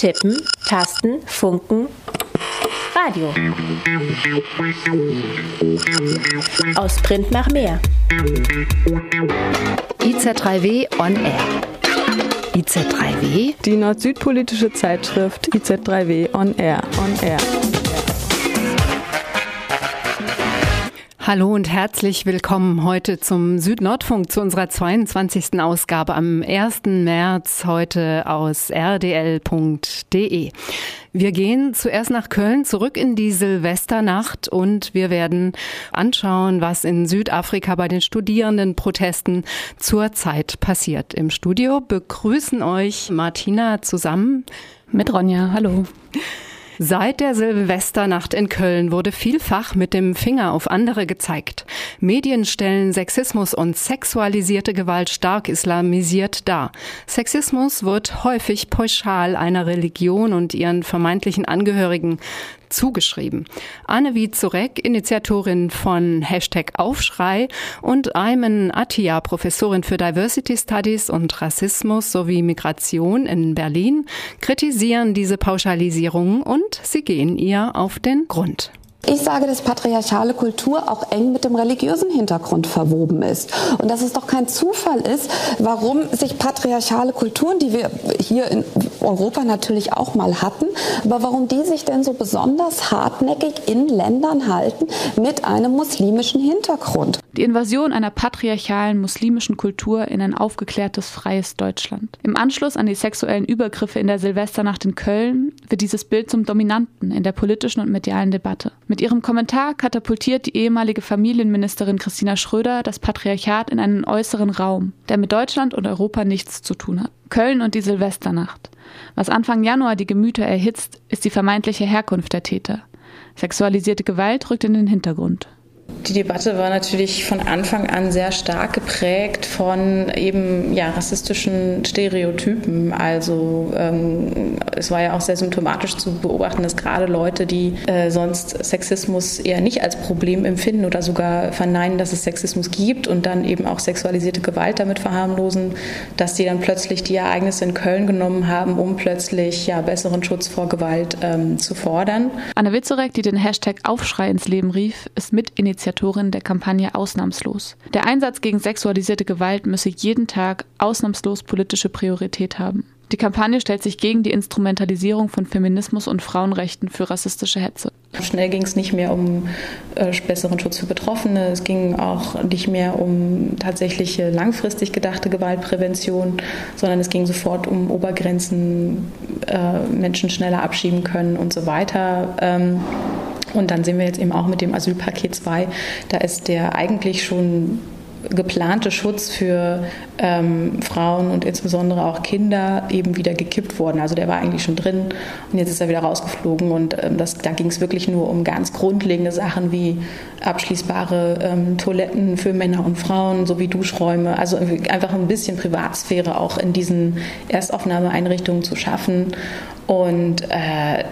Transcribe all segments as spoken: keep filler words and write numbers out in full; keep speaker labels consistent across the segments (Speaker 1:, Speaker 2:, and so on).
Speaker 1: Tippen, Tasten, Funken, Radio. Aus Print nach mehr.
Speaker 2: I Z drei W on Air. I Z drei W?
Speaker 3: Die nord-süd-politische Zeitschrift I Z drei W on Air. On Air.
Speaker 4: Hallo und herzlich willkommen heute zum Süd-Nordfunk, zu unserer zweiundzwanzigsten Ausgabe am ersten März, heute aus r d l punkt d e. Wir gehen zuerst nach Köln, zurück in die Silvesternacht, und wir werden anschauen, was in Südafrika bei den Studierendenprotesten zurzeit passiert. Im Studio begrüßen euch Martina zusammen
Speaker 3: mit Ronja. Hallo.
Speaker 4: Seit der Silvesternacht in Köln wurde vielfach mit dem Finger auf andere gezeigt. Medien stellen Sexismus und sexualisierte Gewalt stark islamisiert dar. Sexismus wird häufig pauschal einer Religion und ihren vermeintlichen Angehörigen zugeschrieben. Anne Wiezorek, Initiatorin von Hashtag Aufschrei, und Ayman Attia, Professorin für Diversity Studies und Rassismus sowie Migration in Berlin, kritisieren diese Pauschalisierung und sie gehen ihr auf den Grund.
Speaker 5: Ich sage, dass patriarchale Kultur auch eng mit dem religiösen Hintergrund verwoben ist. Und dass es doch kein Zufall ist, warum sich patriarchale Kulturen, die wir hier in Europa natürlich auch mal hatten, aber warum die sich denn so besonders hartnäckig in Ländern halten mit einem muslimischen Hintergrund.
Speaker 6: Die Invasion einer patriarchalen muslimischen Kultur in ein aufgeklärtes, freies Deutschland. Im Anschluss an die sexuellen Übergriffe in der Silvesternacht in Köln wird dieses Bild zum Dominanten in der politischen und medialen Debatte. Mit ihrem Kommentar katapultiert die ehemalige Familienministerin Christina Schröder das Patriarchat in einen äußeren Raum, der mit Deutschland und Europa nichts zu tun hat. Köln und die Silvesternacht. Was Anfang Januar die Gemüter erhitzt, ist die vermeintliche Herkunft der Täter. Sexualisierte Gewalt rückt in den Hintergrund.
Speaker 7: Die Debatte war natürlich von Anfang an sehr stark geprägt von eben ja, rassistischen Stereotypen. Also ähm, es war ja auch sehr symptomatisch zu beobachten, dass gerade Leute, die äh, sonst Sexismus eher nicht als Problem empfinden oder sogar verneinen, dass es Sexismus gibt und dann eben auch sexualisierte Gewalt damit verharmlosen, dass die dann plötzlich die Ereignisse in Köln genommen haben, um plötzlich ja, besseren Schutz vor Gewalt ähm, zu fordern.
Speaker 6: Anne Wiezorek, die den Hashtag Aufschrei ins Leben rief, ist Mitinitiatorin der Kampagne Ausnahmslos. Der Einsatz gegen sexualisierte Gewalt müsse jeden Tag ausnahmslos politische Priorität haben. Die Kampagne stellt sich gegen die Instrumentalisierung von Feminismus und Frauenrechten für rassistische Hetze.
Speaker 7: Schnell ging es nicht mehr um äh, besseren Schutz für Betroffene. Es ging auch nicht mehr um tatsächliche langfristig gedachte Gewaltprävention, sondern es ging sofort um Obergrenzen, äh, Menschen schneller abschieben können und so weiter. Ähm, Und dann sehen wir jetzt eben auch mit dem Asylpaket zwei, da ist der eigentlich schon geplante Schutz für ähm, Frauen und insbesondere auch Kinder eben wieder gekippt worden. Also der war eigentlich schon drin und jetzt ist er wieder rausgeflogen. Und ähm, das, da ging es wirklich nur um ganz grundlegende Sachen wie abschließbare ähm, Toiletten für Männer und Frauen sowie Duschräume. Also einfach ein bisschen Privatsphäre auch in diesen Erstaufnahmeeinrichtungen zu schaffen. Und äh,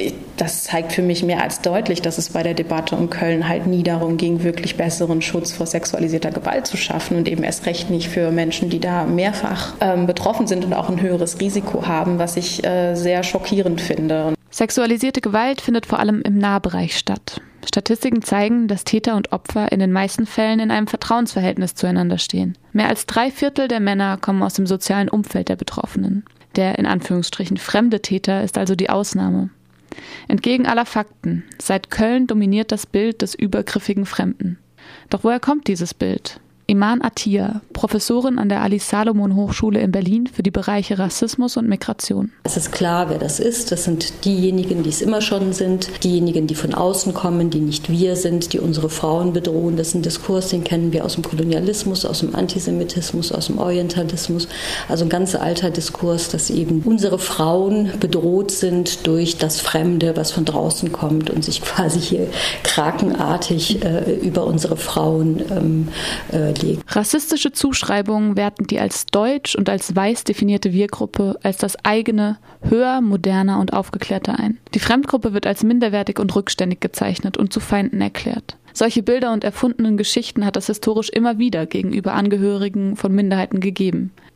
Speaker 7: das zeigt für mich mehr als deutlich, dass es bei der Debatte um Köln halt nie darum ging, wirklich besseren Schutz vor sexualisierter Gewalt zu schaffen und eben erst recht nicht für Menschen, die da mehrfach ähm, betroffen sind und auch ein höheres Risiko haben, was ich äh, sehr schockierend finde.
Speaker 6: Sexualisierte Gewalt findet vor allem im Nahbereich statt. Statistiken zeigen, dass Täter und Opfer in den meisten Fällen in einem Vertrauensverhältnis zueinander stehen. Mehr als drei Viertel der Männer kommen aus dem sozialen Umfeld der Betroffenen. Der in Anführungsstrichen fremde Täter ist also die Ausnahme. Entgegen aller Fakten, seit Köln dominiert das Bild des übergriffigen Fremden. Doch woher kommt dieses Bild? Ayman Attia, Professorin an der Alice-Salomon-Hochschule in Berlin für die Bereiche Rassismus und Migration.
Speaker 8: Es ist klar, wer das ist. Das sind diejenigen, die es immer schon sind, diejenigen, die von außen kommen, die nicht wir sind, die unsere Frauen bedrohen. Das ist ein Diskurs, den kennen wir aus dem Kolonialismus, aus dem Antisemitismus, aus dem Orientalismus. Also ein ganz alter Diskurs, dass eben unsere Frauen bedroht sind durch das Fremde, was von draußen kommt und sich quasi hier krakenartig äh, über unsere Frauen ähm, äh,
Speaker 6: Rassistische Zuschreibungen werten die als deutsch und als weiß definierte Wir-Gruppe als das eigene, höher, moderner und aufgeklärter ein. Die Fremdgruppe wird als minderwertig und rückständig gezeichnet und zu Feinden erklärt. Solche Bilder und erfundenen Geschichten hat es historisch immer wieder gegenüber Angehörigen von Minderheiten gegeben.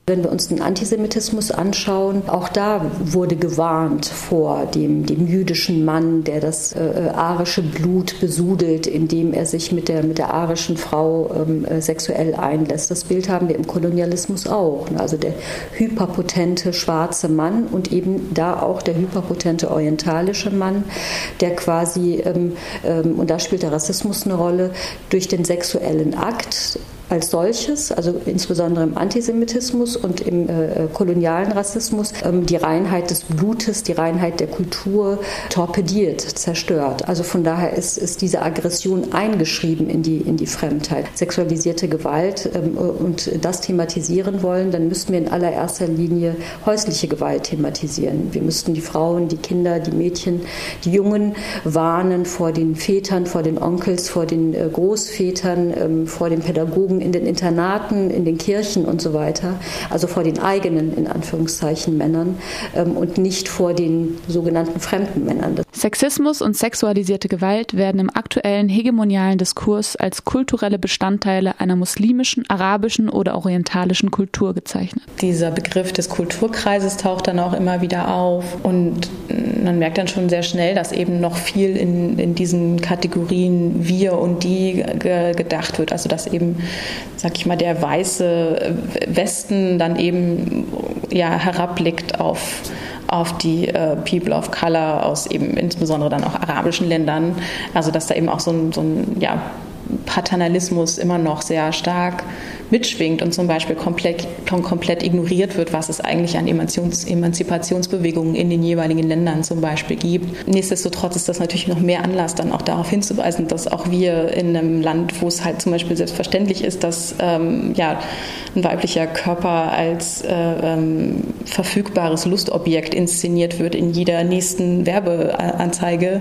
Speaker 8: Wenn wir uns den Antisemitismus anschauen, auch da wurde gewarnt vor dem, dem jüdischen Mann, der das äh, arische Blut besudelt, indem er sich mit der, mit der arischen Frau ähm, äh, sexuell einlässt. Das Bild haben wir im Kolonialismus auch. Ne? Also der hyperpotente schwarze Mann und eben da auch der hyperpotente orientalische Mann, der quasi, ähm, ähm, und da spielt der Rassismus eine Rolle, durch den sexuellen Akt als solches, also insbesondere im Antisemitismus und im äh, kolonialen Rassismus, ähm, die Reinheit des Blutes, die Reinheit der Kultur torpediert, zerstört. Also von daher ist, ist diese Aggression eingeschrieben in die, in die Fremdheit. Sexualisierte Gewalt ähm, und das thematisieren wollen, dann müssten wir in allererster Linie häusliche Gewalt thematisieren. Wir müssten die Frauen, die Kinder, die Mädchen, die Jungen warnen vor den Vätern, vor den Onkels, vor den äh, Großvätern, ähm, vor den Pädagogen in den Internaten, in den Kirchen und so weiter, also vor den eigenen, in Anführungszeichen, Männern ähm, und nicht vor den sogenannten fremden Männern.
Speaker 6: Sexismus und sexualisierte Gewalt werden im aktuellen hegemonialen Diskurs als kulturelle Bestandteile einer muslimischen, arabischen oder orientalischen Kultur gezeichnet.
Speaker 7: Dieser Begriff des Kulturkreises taucht dann auch immer wieder auf und man merkt dann schon sehr schnell, dass eben noch viel in, in diesen Kategorien wir und die ge- gedacht wird, also dass eben, sag ich mal, der weiße Westen dann eben ja herabblickt auf auf die äh, People of Color aus eben insbesondere dann auch arabischen Ländern. Also dass da eben auch so ein, so ein ja, Paternalismus immer noch sehr stark mitschwingt und zum Beispiel komplett, komplett ignoriert wird, was es eigentlich an Emanzipations, Emanzipationsbewegungen in den jeweiligen Ländern zum Beispiel gibt. Nichtsdestotrotz ist das natürlich noch mehr Anlass, dann auch darauf hinzuweisen, dass auch wir in einem Land, wo es halt zum Beispiel selbstverständlich ist, dass ähm, ja, ein weiblicher Körper als äh, ähm, verfügbares Lustobjekt inszeniert wird in jeder nächsten Werbeanzeige,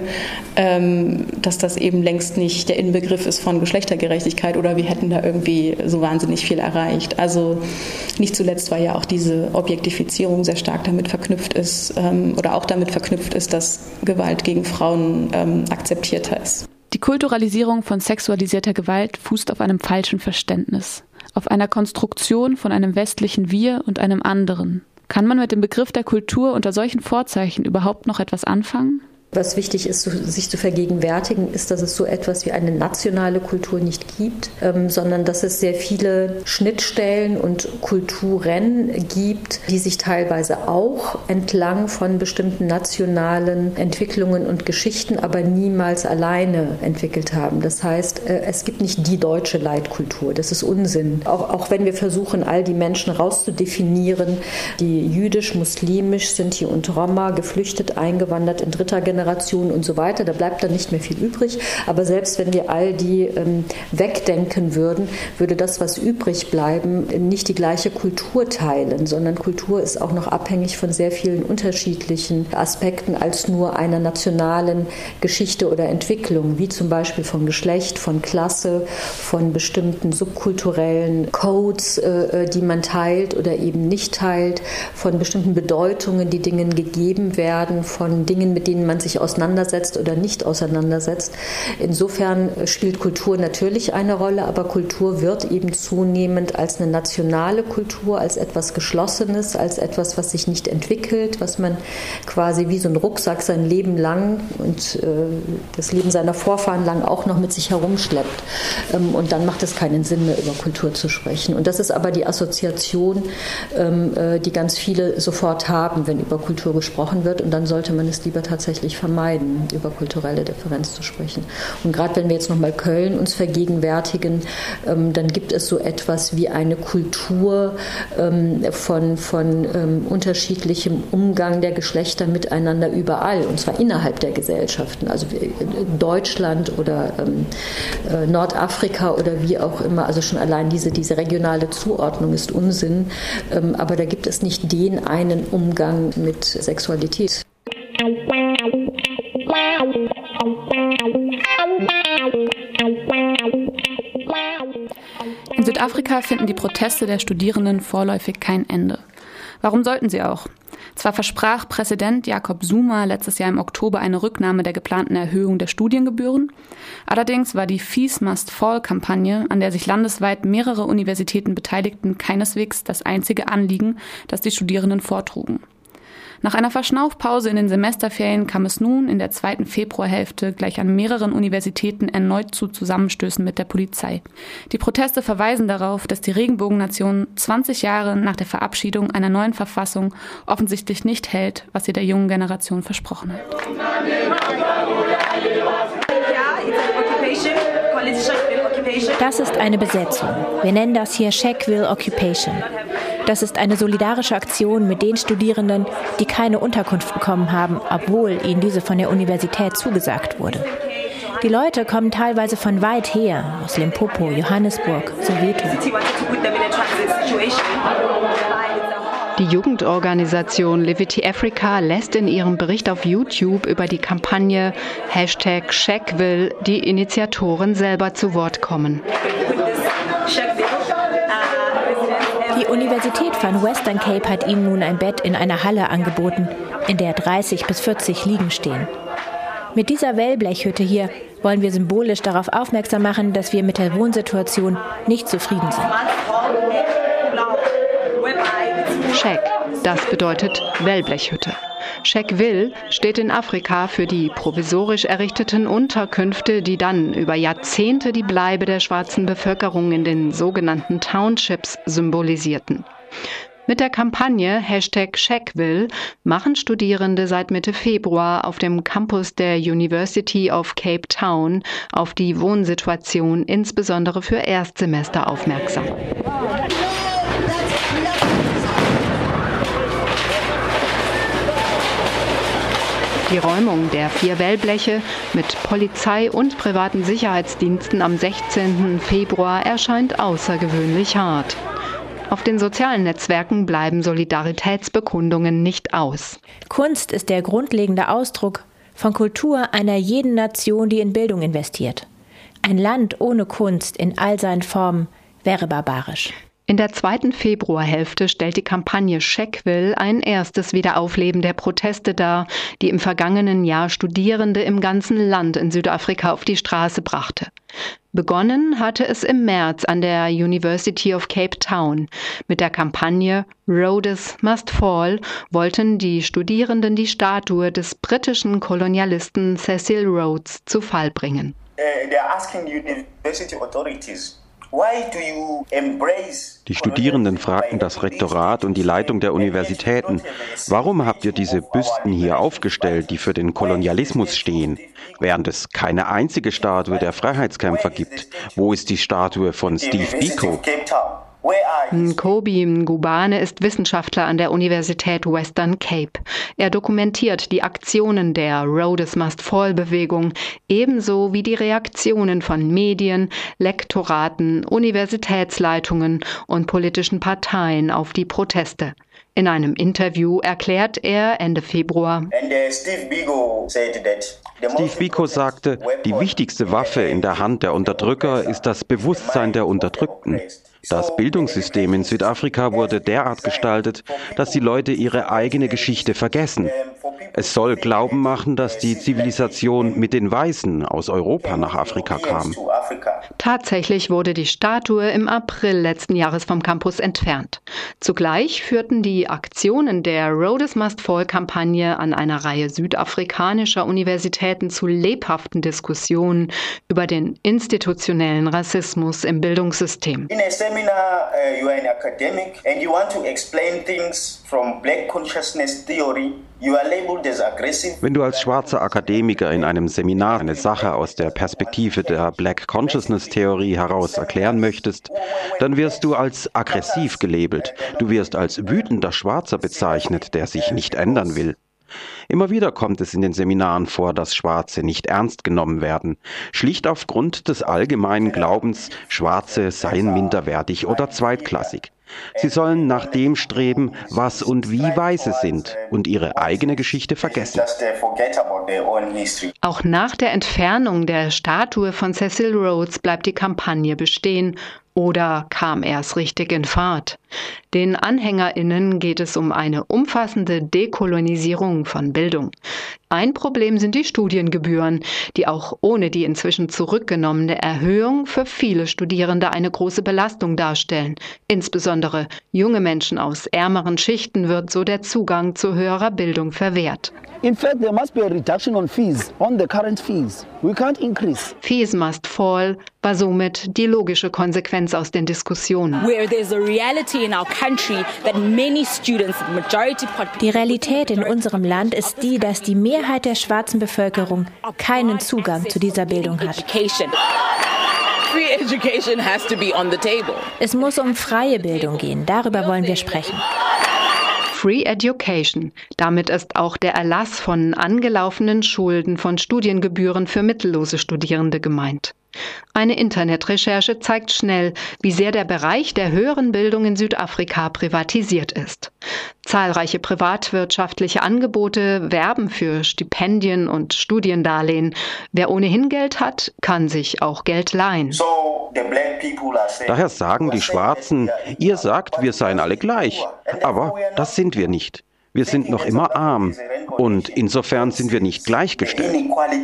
Speaker 7: ähm, dass das eben längst nicht der Inbegriff ist von Geschlechtergerechtigkeit oder wir hätten da irgendwie so wahnsinnig viel erreicht. Also nicht zuletzt, weil ja auch diese Objektifizierung sehr stark damit verknüpft ist ähm, oder auch damit verknüpft ist, dass Gewalt gegen Frauen ähm, akzeptierter ist.
Speaker 6: Die Kulturalisierung von sexualisierter Gewalt fußt auf einem falschen Verständnis, auf einer Konstruktion von einem westlichen Wir und einem anderen. Kann man mit dem Begriff der Kultur unter solchen Vorzeichen überhaupt noch etwas anfangen?
Speaker 8: Was wichtig ist, sich zu vergegenwärtigen, ist, dass es so etwas wie eine nationale Kultur nicht gibt, ähm, sondern dass es sehr viele Schnittstellen und Kulturen gibt, die sich teilweise auch entlang von bestimmten nationalen Entwicklungen und Geschichten, aber niemals alleine entwickelt haben. Das heißt, äh, es gibt nicht die deutsche Leitkultur. Das ist Unsinn. Auch, auch wenn wir versuchen, all die Menschen rauszudefinieren, die jüdisch, muslimisch, Sinti und Roma, geflüchtet, eingewandert in dritter Generation, und so weiter, da bleibt dann nicht mehr viel übrig. Aber selbst wenn wir all die ähm, wegdenken würden, würde das, was übrig bleiben, nicht die gleiche Kultur teilen, sondern Kultur ist auch noch abhängig von sehr vielen unterschiedlichen Aspekten als nur einer nationalen Geschichte oder Entwicklung, wie zum Beispiel von Geschlecht, von Klasse, von bestimmten subkulturellen Codes, äh, die man teilt oder eben nicht teilt, von bestimmten Bedeutungen, die Dingen gegeben werden, von Dingen, mit denen man sich auseinandersetzt oder nicht auseinandersetzt. Insofern spielt Kultur natürlich eine Rolle, aber Kultur wird eben zunehmend als eine nationale Kultur, als etwas Geschlossenes, als etwas, was sich nicht entwickelt, was man quasi wie so ein Rucksack sein Leben lang und äh, das Leben seiner Vorfahren lang auch noch mit sich herumschleppt. Ähm, und dann macht es keinen Sinn mehr, über Kultur zu sprechen. Und das ist aber die Assoziation, ähm, äh, die ganz viele sofort haben, wenn über Kultur gesprochen wird. Und dann sollte man es lieber tatsächlich vermeiden, über kulturelle Differenz zu sprechen. Und gerade wenn wir jetzt nochmal Köln uns vergegenwärtigen, ähm, dann gibt es so etwas wie eine Kultur ähm, von, von ähm, unterschiedlichem Umgang der Geschlechter miteinander überall, und zwar innerhalb der Gesellschaften. Also Deutschland oder ähm, äh, Nordafrika oder wie auch immer, also schon allein diese, diese regionale Zuordnung ist Unsinn, ähm, aber da gibt es nicht den einen Umgang mit Sexualität.
Speaker 6: In Südafrika finden die Proteste der Studierenden vorläufig kein Ende. Warum sollten sie auch? Zwar versprach Präsident Jacob Zuma letztes Jahr im Oktober eine Rücknahme der geplanten Erhöhung der Studiengebühren, allerdings war die Fees Must Fall-Kampagne, an der sich landesweit mehrere Universitäten beteiligten, keineswegs das einzige Anliegen, das die Studierenden vortrugen. Nach einer Verschnaufpause in den Semesterferien kam es nun in der zweiten Februarhälfte gleich an mehreren Universitäten erneut zu Zusammenstößen mit der Polizei. Die Proteste verweisen darauf, dass die Regenbogennation zwanzig Jahre nach der Verabschiedung einer neuen Verfassung offensichtlich nicht hält, was sie der jungen Generation versprochen hat.
Speaker 1: Das ist eine Besetzung. Wir nennen das hier Shackville Occupation. Das ist eine solidarische Aktion mit den Studierenden, die keine Unterkunft bekommen haben, obwohl ihnen diese von der Universität zugesagt wurde. Die Leute kommen teilweise von weit her, aus Limpopo, Johannesburg, Soweto.
Speaker 4: Die Jugendorganisation Livity Africa lässt in ihrem Bericht auf YouTube über die Kampagne Hashtag Shackville die Initiatoren selber zu Wort kommen.
Speaker 1: Die Universität von Western Cape hat ihnen nun ein Bett in einer Halle angeboten, in der dreißig bis vierzig Liegen stehen. Mit dieser Wellblechhütte hier wollen wir symbolisch darauf aufmerksam machen, dass wir mit der Wohnsituation nicht zufrieden sind.
Speaker 4: Shack, das bedeutet Wellblechhütte. Shackville steht in Afrika für die provisorisch errichteten Unterkünfte, die dann über Jahrzehnte die Bleibe der schwarzen Bevölkerung in den sogenannten Townships symbolisierten. Mit der Kampagne Hashtag Shackville machen Studierende seit Mitte Februar auf dem Campus der University of Cape Town auf die Wohnsituation insbesondere für Erstsemester aufmerksam. Die Räumung der vier Wellbleche mit Polizei und privaten Sicherheitsdiensten am sechzehnten Februar erscheint außergewöhnlich hart. Auf den sozialen Netzwerken bleiben Solidaritätsbekundungen nicht aus.
Speaker 1: Kunst ist der grundlegende Ausdruck von Kultur einer jeden Nation, die in Bildung investiert. Ein Land ohne Kunst in all seinen Formen wäre barbarisch.
Speaker 4: In der zweiten Februarhälfte stellt die Kampagne Shackville ein erstes Wiederaufleben der Proteste dar, die im vergangenen Jahr Studierende im ganzen Land in Südafrika auf die Straße brachte. Begonnen hatte es im März an der University of Cape Town. Mit der Kampagne Rhodes Must Fall wollten die Studierenden die Statue des britischen Kolonialisten Cecil Rhodes zu Fall bringen.
Speaker 9: Uh, they're asking university authorities.
Speaker 10: Die Studierenden fragten das Rektorat und die Leitung der Universitäten, warum habt ihr diese Büsten hier aufgestellt, die für den Kolonialismus stehen, während es keine einzige Statue der Freiheitskämpfer gibt? Wo ist die Statue von Steve Biko?
Speaker 4: Nkobi Ngubane ist Wissenschaftler an der Universität Western Cape. Er dokumentiert die Aktionen der Rhodes Must Fall Bewegung, ebenso wie die Reaktionen von Medien, Lektoraten, Universitätsleitungen und politischen Parteien auf die Proteste. In einem Interview erklärt er Ende Februar:
Speaker 10: Steve Biko sagte, die wichtigste Waffe in der Hand der Unterdrücker ist das Bewusstsein der Unterdrückten. Das Bildungssystem in Südafrika wurde derart gestaltet, dass die Leute ihre eigene Geschichte vergessen. Es soll Glauben machen, dass die Zivilisation mit den Weißen aus Europa nach Afrika kam.
Speaker 4: Tatsächlich wurde die Statue im April letzten Jahres vom Campus entfernt. Zugleich führten die Aktionen der Rhodes Must Fall-Kampagne an einer Reihe südafrikanischer Universitäten zu lebhaften Diskussionen über den institutionellen Rassismus im Bildungssystem.
Speaker 9: In a seminar, uh, you are an academic and you want to explain things from Black consciousness theory.
Speaker 10: Wenn du als schwarzer Akademiker in einem Seminar eine Sache aus der Perspektive der Black Consciousness Theorie heraus erklären möchtest, dann wirst du als aggressiv gelabelt. Du wirst als wütender Schwarzer bezeichnet, der sich nicht ändern will. Immer wieder kommt es in den Seminaren vor, dass Schwarze nicht ernst genommen werden, schlicht aufgrund des allgemeinen Glaubens, Schwarze seien minderwertig oder zweitklassig. Sie sollen nach dem streben, was und wie Weiße sind und ihre eigene Geschichte vergessen.
Speaker 4: Auch nach der Entfernung der Statue von Cecil Rhodes bleibt die Kampagne bestehen. Oder kam erst richtig in Fahrt? Den AnhängerInnen geht es um eine umfassende Dekolonisierung von Bildung. Ein Problem sind die Studiengebühren, die auch ohne die inzwischen zurückgenommene Erhöhung für viele Studierende eine große Belastung darstellen. Insbesondere junge Menschen aus ärmeren Schichten wird so der Zugang zu höherer Bildung verwehrt.
Speaker 11: In fact, there must be a reduction on fees, on the current fees. We can't increase.
Speaker 4: Fees must fall war somit die logische Konsequenz aus den Diskussionen.
Speaker 1: Die Realität in unserem Land ist die, dass die Mehrheit der schwarzen Bevölkerung keinen Zugang zu dieser Bildung hat. Es muss um freie Bildung gehen, darüber wollen wir sprechen.
Speaker 4: Free Education. Damit ist auch der Erlass von angelaufenen Schulden von Studiengebühren für mittellose Studierende gemeint. Eine Internetrecherche zeigt schnell, wie sehr der Bereich der höheren Bildung in Südafrika privatisiert ist. Zahlreiche privatwirtschaftliche Angebote werben für Stipendien und Studiendarlehen. Wer ohnehin Geld hat, kann sich auch Geld leihen.
Speaker 10: Daher sagen die Schwarzen, ihr sagt, wir seien alle gleich. Aber das sind wir nicht. Wir sind noch immer arm. Und insofern sind wir nicht gleichgestellt.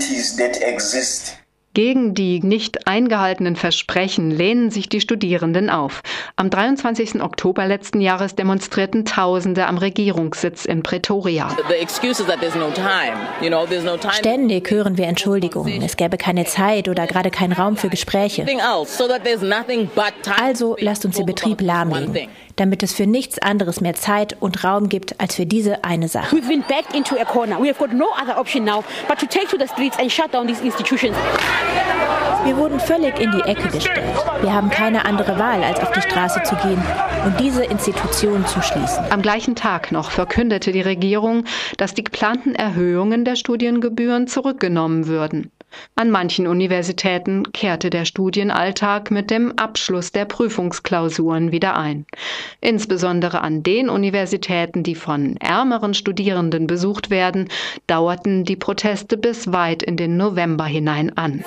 Speaker 4: Gegen die nicht eingehaltenen Versprechen lehnen sich die Studierenden auf. Am dreiundzwanzigsten Oktober letzten Jahres demonstrierten Tausende am Regierungssitz in Pretoria.
Speaker 1: Ständig hören wir Entschuldigungen, es gäbe keine Zeit oder gerade keinen Raum für Gespräche. Also lasst uns den Betrieb lahmlegen, damit es für nichts anderes mehr Zeit und Raum gibt als für diese eine Sache. Wir wurden völlig in die Ecke gestellt. Wir haben keine andere Wahl, als auf die Straße zu gehen und diese Institutionen zu schließen.
Speaker 4: Am gleichen Tag noch verkündete die Regierung, dass die geplanten Erhöhungen der Studiengebühren zurückgenommen würden. An manchen Universitäten kehrte der Studienalltag mit dem Abschluss der Prüfungsklausuren wieder ein. Insbesondere an den Universitäten, die von ärmeren Studierenden besucht werden, dauerten die Proteste bis weit in den November hinein an.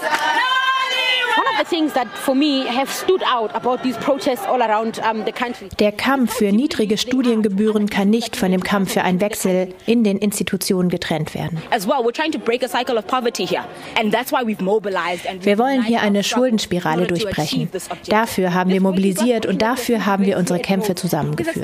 Speaker 1: Der Kampf für niedrige Studiengebühren kann nicht von dem Kampf für einen Wechsel in den Institutionen getrennt werden. Wir wollen hier eine Schuldenspirale durchbrechen. Dafür haben wir mobilisiert und dafür haben wir unsere Kämpfe zusammengeführt.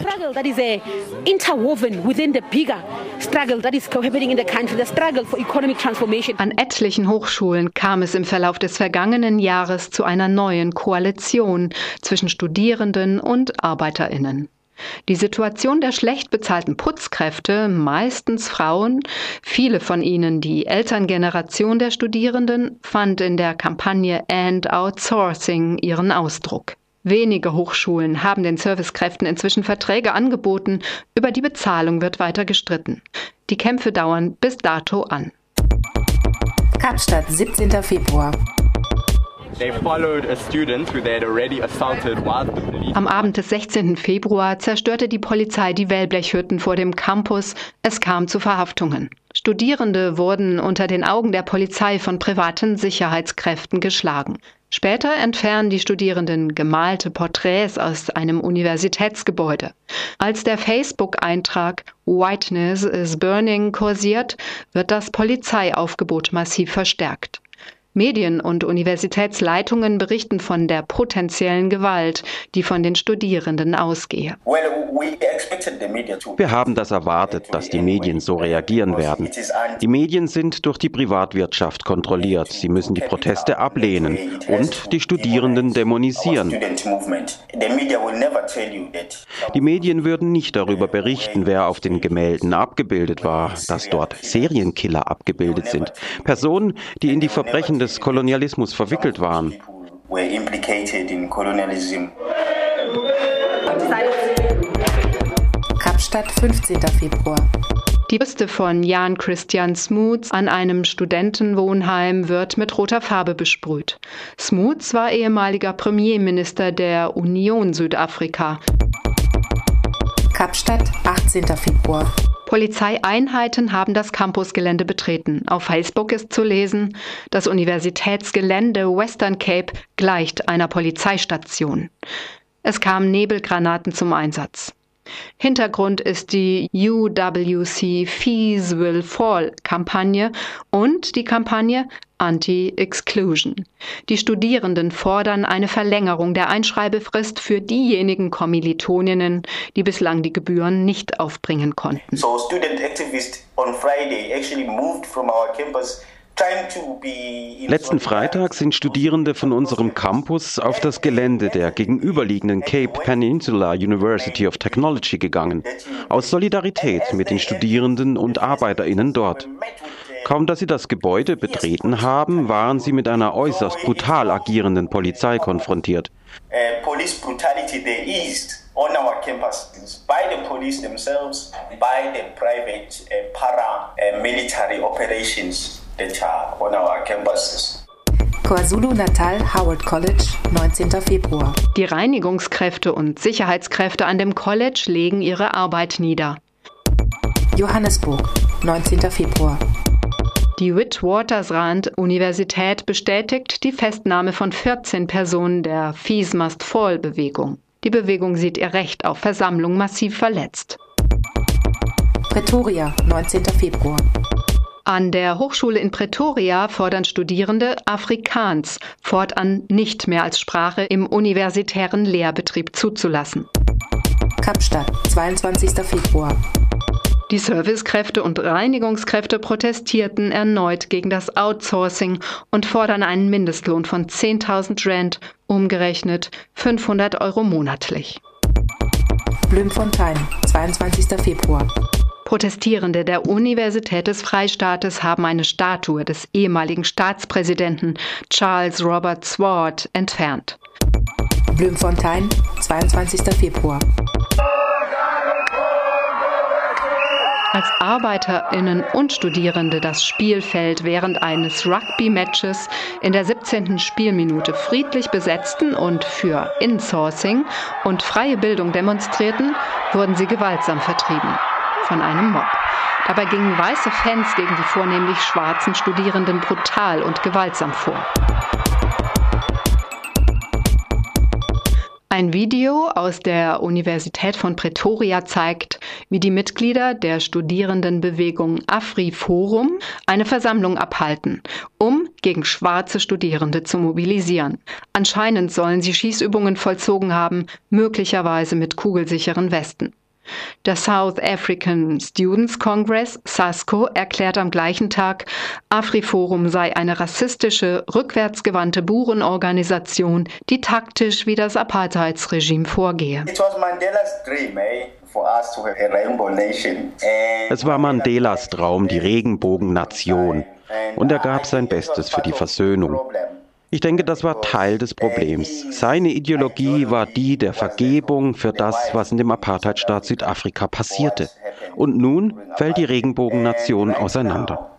Speaker 4: An etlichen Hochschulen kam es im Verlauf des vergangenen Jahres zu einer neuen Koalition zwischen Studierenden und ArbeiterInnen. Die Situation der schlecht bezahlten Putzkräfte, meistens Frauen, viele von ihnen die Elterngeneration der Studierenden, fand in der Kampagne End Outsourcing ihren Ausdruck. Wenige Hochschulen haben den Servicekräften inzwischen Verträge angeboten, über die Bezahlung wird weiter gestritten. Die Kämpfe dauern bis dato an.
Speaker 2: Kapstadt, siebzehnten Februar.
Speaker 4: Am Abend des sechzehnten Februar zerstörte die Polizei die Wellblechhütten vor dem Campus. Es kam zu Verhaftungen. Studierende wurden unter den Augen der Polizei von privaten Sicherheitskräften geschlagen. Später entfernen die Studierenden gemalte Porträts aus einem Universitätsgebäude. Als der Facebook-Eintrag Whiteness is Burning kursiert, wird das Polizeiaufgebot massiv verstärkt. Medien und Universitätsleitungen berichten von der potenziellen Gewalt, die von den Studierenden ausgehe.
Speaker 10: Wir haben das erwartet, dass die Medien so reagieren werden. Die Medien sind durch die Privatwirtschaft kontrolliert. Sie müssen die Proteste ablehnen und die Studierenden dämonisieren. Die Medien würden nicht darüber berichten, wer auf den Gemälden abgebildet war, dass dort Serienkiller abgebildet sind. Personen, die in die Verbrechen des Kolonialismus verwickelt waren.
Speaker 2: Kapstadt, fünfzehnten Februar.
Speaker 4: Die Büste von Jan Christian Smuts an einem Studentenwohnheim wird mit roter Farbe besprüht. Smuts war ehemaliger Premierminister der Union Südafrika.
Speaker 2: Kapstadt, achtzehnten Februar.
Speaker 4: Polizeieinheiten haben das Campusgelände betreten. Auf Facebook ist zu lesen, das Universitätsgelände Western Cape gleicht einer Polizeistation. Es kamen Nebelgranaten zum Einsatz. Hintergrund ist die U W C Fees Will Fall-Kampagne und die Kampagne Anti-Exclusion. Die Studierenden fordern eine Verlängerung der Einschreibefrist für diejenigen Kommilitoninnen, die bislang die Gebühren nicht aufbringen konnten.
Speaker 9: So student activists on Friday actually moved from our campus.
Speaker 10: Letzten Freitag sind Studierende von unserem Campus auf das Gelände der gegenüberliegenden Cape Peninsula University of Technology gegangen, aus Solidarität mit den Studierenden und ArbeiterInnen dort. Kaum dass sie das Gebäude betreten haben, waren sie mit einer äußerst brutal agierenden Polizei konfrontiert.
Speaker 9: Police brutality there is on our campus by the police themselves, by the private paramilitary operations that are on our campuses.
Speaker 2: KwaZulu-Natal Howard College, neunzehnter Februar.
Speaker 4: Die Reinigungskräfte und Sicherheitskräfte an dem College legen ihre Arbeit nieder.
Speaker 2: Johannesburg, neunzehnter Februar.
Speaker 4: Die Witwatersrand-Universität bestätigt die Festnahme von vierzehn Personen der Fees Must Fall-Bewegung. Die Bewegung sieht ihr Recht auf Versammlung massiv verletzt.
Speaker 2: Pretoria, neunzehnter Februar.
Speaker 4: An der Hochschule in Pretoria fordern Studierende, Afrikaans fortan nicht mehr als Sprache im universitären Lehrbetrieb zuzulassen.
Speaker 2: Kapstadt, zweiundzwanzigster Februar.
Speaker 4: Die Servicekräfte und Reinigungskräfte protestierten erneut gegen das Outsourcing und fordern einen Mindestlohn von zehntausend Rand, umgerechnet fünfhundert Euro monatlich.
Speaker 2: Bloemfontein, zweiundzwanzigster Februar.
Speaker 4: Protestierende der Universität des Freistaates haben eine Statue des ehemaligen Staatspräsidenten Charles Robert Swart entfernt.
Speaker 2: Bloemfontein, zweiundzwanzigster Februar.
Speaker 4: Als ArbeiterInnen und Studierende das Spielfeld während eines Rugby-Matches in der siebzehnten Spielminute friedlich besetzten und für Insourcing und freie Bildung demonstrierten, wurden sie gewaltsam vertrieben von einem Mob. Dabei gingen weiße Fans gegen die vornehmlich schwarzen Studierenden brutal und gewaltsam vor. Ein Video aus der Universität von Pretoria zeigt, wie die Mitglieder der Studierendenbewegung AfriForum eine Versammlung abhalten, um gegen schwarze Studierende zu mobilisieren. Anscheinend sollen sie Schießübungen vollzogen haben, möglicherweise mit kugelsicheren Westen. Der South African Students Congress, SASCO, erklärt am gleichen Tag, AfriForum sei eine rassistische, rückwärtsgewandte Burenorganisation, die taktisch wie das Apartheidsregime vorgehe.
Speaker 10: Es war Mandelas Traum, die Regenbogennation, und er gab sein Bestes für die Versöhnung. Ich denke, das war Teil des Problems. Seine Ideologie war die der Vergebung für das, was in dem Apartheidstaat Südafrika passierte. Und nun fällt die Regenbogennation auseinander.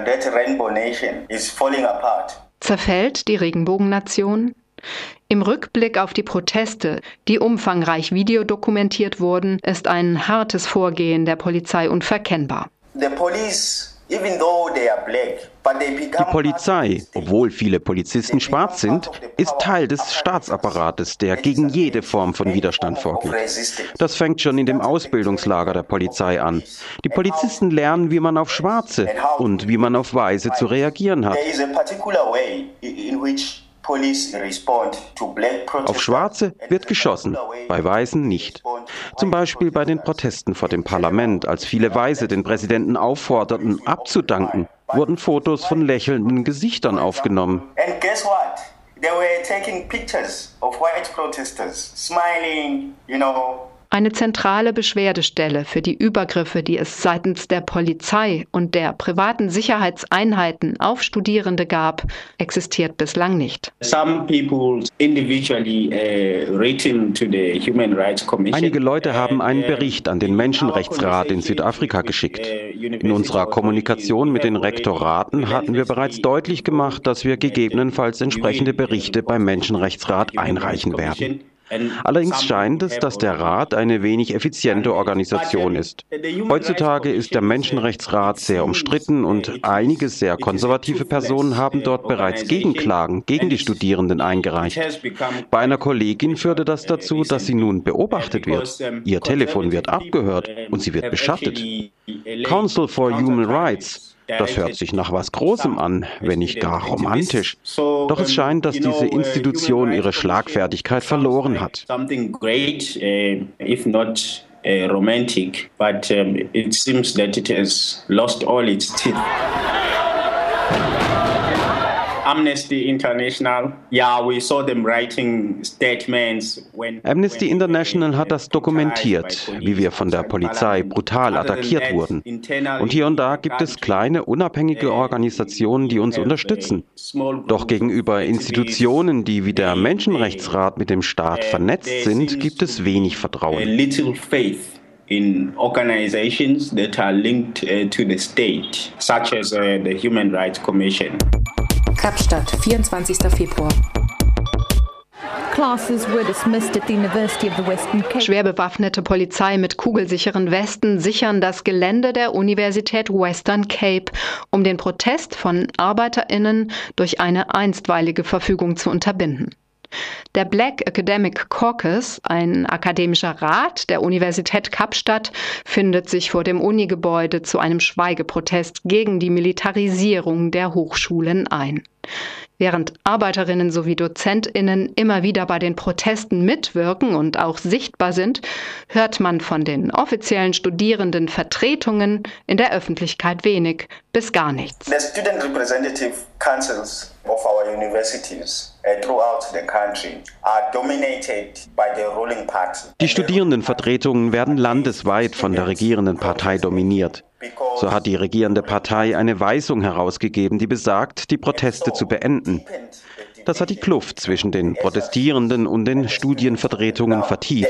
Speaker 4: Zerfällt die Regenbogennation? Im Rückblick auf die Proteste, die umfangreich videodokumentiert wurden, ist ein hartes Vorgehen der Polizei unverkennbar.
Speaker 10: Die Polizei, obwohl viele Polizisten schwarz sind, ist Teil des Staatsapparates, der gegen jede Form von Widerstand vorgeht. Das fängt schon in dem Ausbildungslager der Polizei an. Die Polizisten lernen, wie man auf Schwarze und wie man auf Weiße zu reagieren hat. Auf Schwarze wird geschossen, bei Weißen nicht. Zum Beispiel bei den Protesten vor dem Parlament, als viele Weiße den Präsidenten aufforderten, abzudanken, wurden Fotos von lächelnden Gesichtern aufgenommen.
Speaker 9: And guess what? They were taking pictures of white protesters, smiling, you know.
Speaker 4: Eine zentrale Beschwerdestelle für die Übergriffe, die es seitens der Polizei und der privaten Sicherheitseinheiten auf Studierende gab, existiert bislang nicht.
Speaker 10: Einige Leute haben einen Bericht an den Menschenrechtsrat in Südafrika geschickt. In unserer Kommunikation mit den Rektoraten hatten wir bereits deutlich gemacht, dass wir gegebenenfalls entsprechende Berichte beim Menschenrechtsrat einreichen werden. Allerdings scheint es, dass der Rat eine wenig effiziente Organisation ist. Heutzutage ist der Menschenrechtsrat sehr umstritten und einige sehr konservative Personen haben dort bereits Gegenklagen gegen die Studierenden eingereicht. Bei einer Kollegin führte das dazu, dass sie nun beobachtet wird. Ihr Telefon wird abgehört und sie wird beschattet. Council for Human Rights. Das hört sich nach was Großem an, wenn nicht gar romantisch. Doch es scheint, dass diese Institution ihre Schlagfertigkeit verloren hat.
Speaker 9: Romantic, but um, it seems that it has lost all its teeth. Amnesty International, yeah, we saw them writing statements when
Speaker 10: Amnesty International hat das dokumentiert, wie wir von der Polizei brutal attackiert wurden. Und hier und da gibt es kleine, unabhängige Organisationen, die uns unterstützen. Doch gegenüber Institutionen, die wie der Menschenrechtsrat mit dem Staat vernetzt sind, gibt es wenig Vertrauen.
Speaker 9: In organizations that are linked uh, to the state, such as uh, the Human Rights Commission.
Speaker 2: Kapstadt, vierundzwanzigster Februar.
Speaker 4: Schwer bewaffnete Polizei mit kugelsicheren Westen sichern das Gelände der Universität Western Cape, um den Protest von ArbeiterInnen durch eine einstweilige Verfügung zu unterbinden. Der Black Academic Caucus, ein akademischer Rat der Universität Kapstadt, findet sich vor dem Unigebäude zu einem Schweigeprotest gegen die Militarisierung der Hochschulen ein. Während Arbeiterinnen sowie DozentInnen immer wieder bei den Protesten mitwirken und auch sichtbar sind, hört man von den offiziellen Studierendenvertretungen in der Öffentlichkeit wenig bis gar nichts.
Speaker 9: The student representative councils of our universities uh, throughout the country are dominated by the ruling party.
Speaker 10: Die Studierendenvertretungen werden landesweit von der regierenden Partei dominiert. So hat die regierende Partei eine Weisung herausgegeben, die besagt, die Proteste zu beenden. Das hat die Kluft zwischen den Protestierenden und den Studienvertretungen vertieft.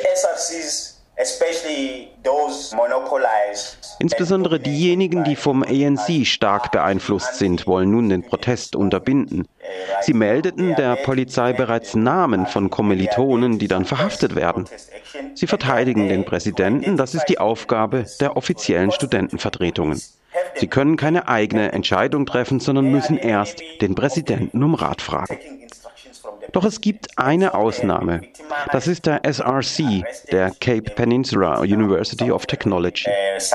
Speaker 10: Insbesondere diejenigen, die vom A N C stark beeinflusst sind, wollen nun den Protest unterbinden. Sie meldeten der Polizei bereits Namen von Kommilitonen, die dann verhaftet werden. Sie verteidigen den Präsidenten, das ist die Aufgabe der offiziellen Studentenvertretungen. Sie können keine eigene Entscheidung treffen, sondern müssen erst den Präsidenten um Rat fragen. Doch es gibt eine Ausnahme. Das ist der S R C, der Cape Peninsula University of Technology.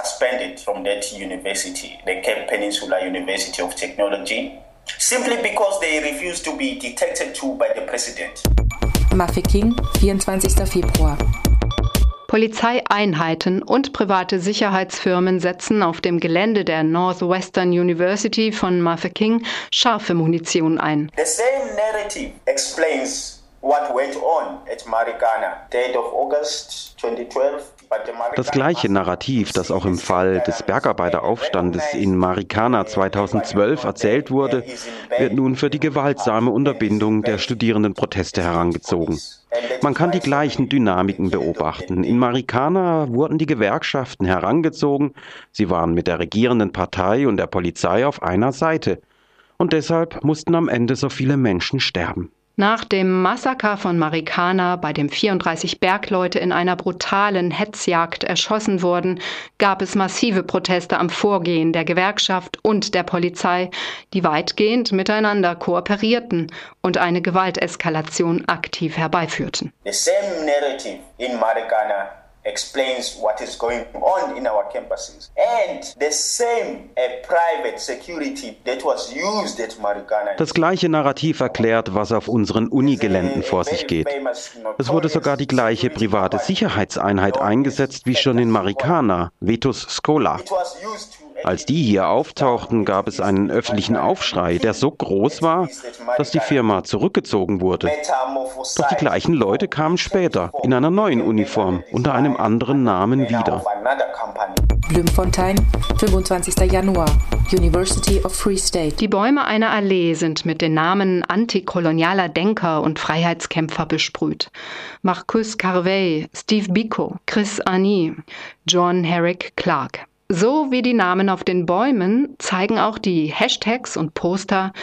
Speaker 9: Simply because they refuse to be detected to by the president.
Speaker 2: Mafeking, vierundzwanzigster Februar.
Speaker 4: Polizeieinheiten und private Sicherheitsfirmen setzen auf dem Gelände der Northwestern University von Mafeking scharfe Munition ein.
Speaker 9: The same narrative explains what went on at Marikana, date of August twenty twelve.
Speaker 10: Das gleiche Narrativ, das auch im Fall des Bergarbeiteraufstandes in Marikana zweitausendzwölf erzählt wurde, wird nun für die gewaltsame Unterbindung der Studierendenproteste herangezogen. Man kann die gleichen Dynamiken beobachten. In Marikana wurden die Gewerkschaften herangezogen, sie waren mit der regierenden Partei und der Polizei auf einer Seite. Und deshalb mussten am Ende so viele Menschen sterben.
Speaker 4: Nach dem Massaker von Marikana, bei dem vierunddreißig Bergleute in einer brutalen Hetzjagd erschossen wurden, gab es massive Proteste am Vorgehen der Gewerkschaft und der Polizei, die weitgehend miteinander kooperierten und eine Gewalteskalation aktiv herbeiführten.
Speaker 9: The same narrative in Marikana explains what is going on in our campuses. And the same uh, private security that was used at Marikana.
Speaker 10: Das gleiche Narrativ erklärt, was auf unseren Unigeländen vor sich geht. Es wurde sogar die gleiche private Sicherheitseinheit eingesetzt wie schon in Marikana, Vetus Schola. Als die hier auftauchten, gab es einen öffentlichen Aufschrei, der so groß war, dass die Firma zurückgezogen wurde. Doch die gleichen Leute kamen später in einer neuen Uniform unter einem anderen Namen wieder.
Speaker 2: Bloemfontein, fünfundzwanzigster Januar, University of Free State.
Speaker 4: Die Bäume einer Allee sind mit den Namen antikolonialer Denker und Freiheitskämpfer besprüht. Marcus Garvey, Steve Biko, Chris Ani, John Herrick Clark. So wie die Namen auf den Bäumen zeigen auch die Hashtags und Poster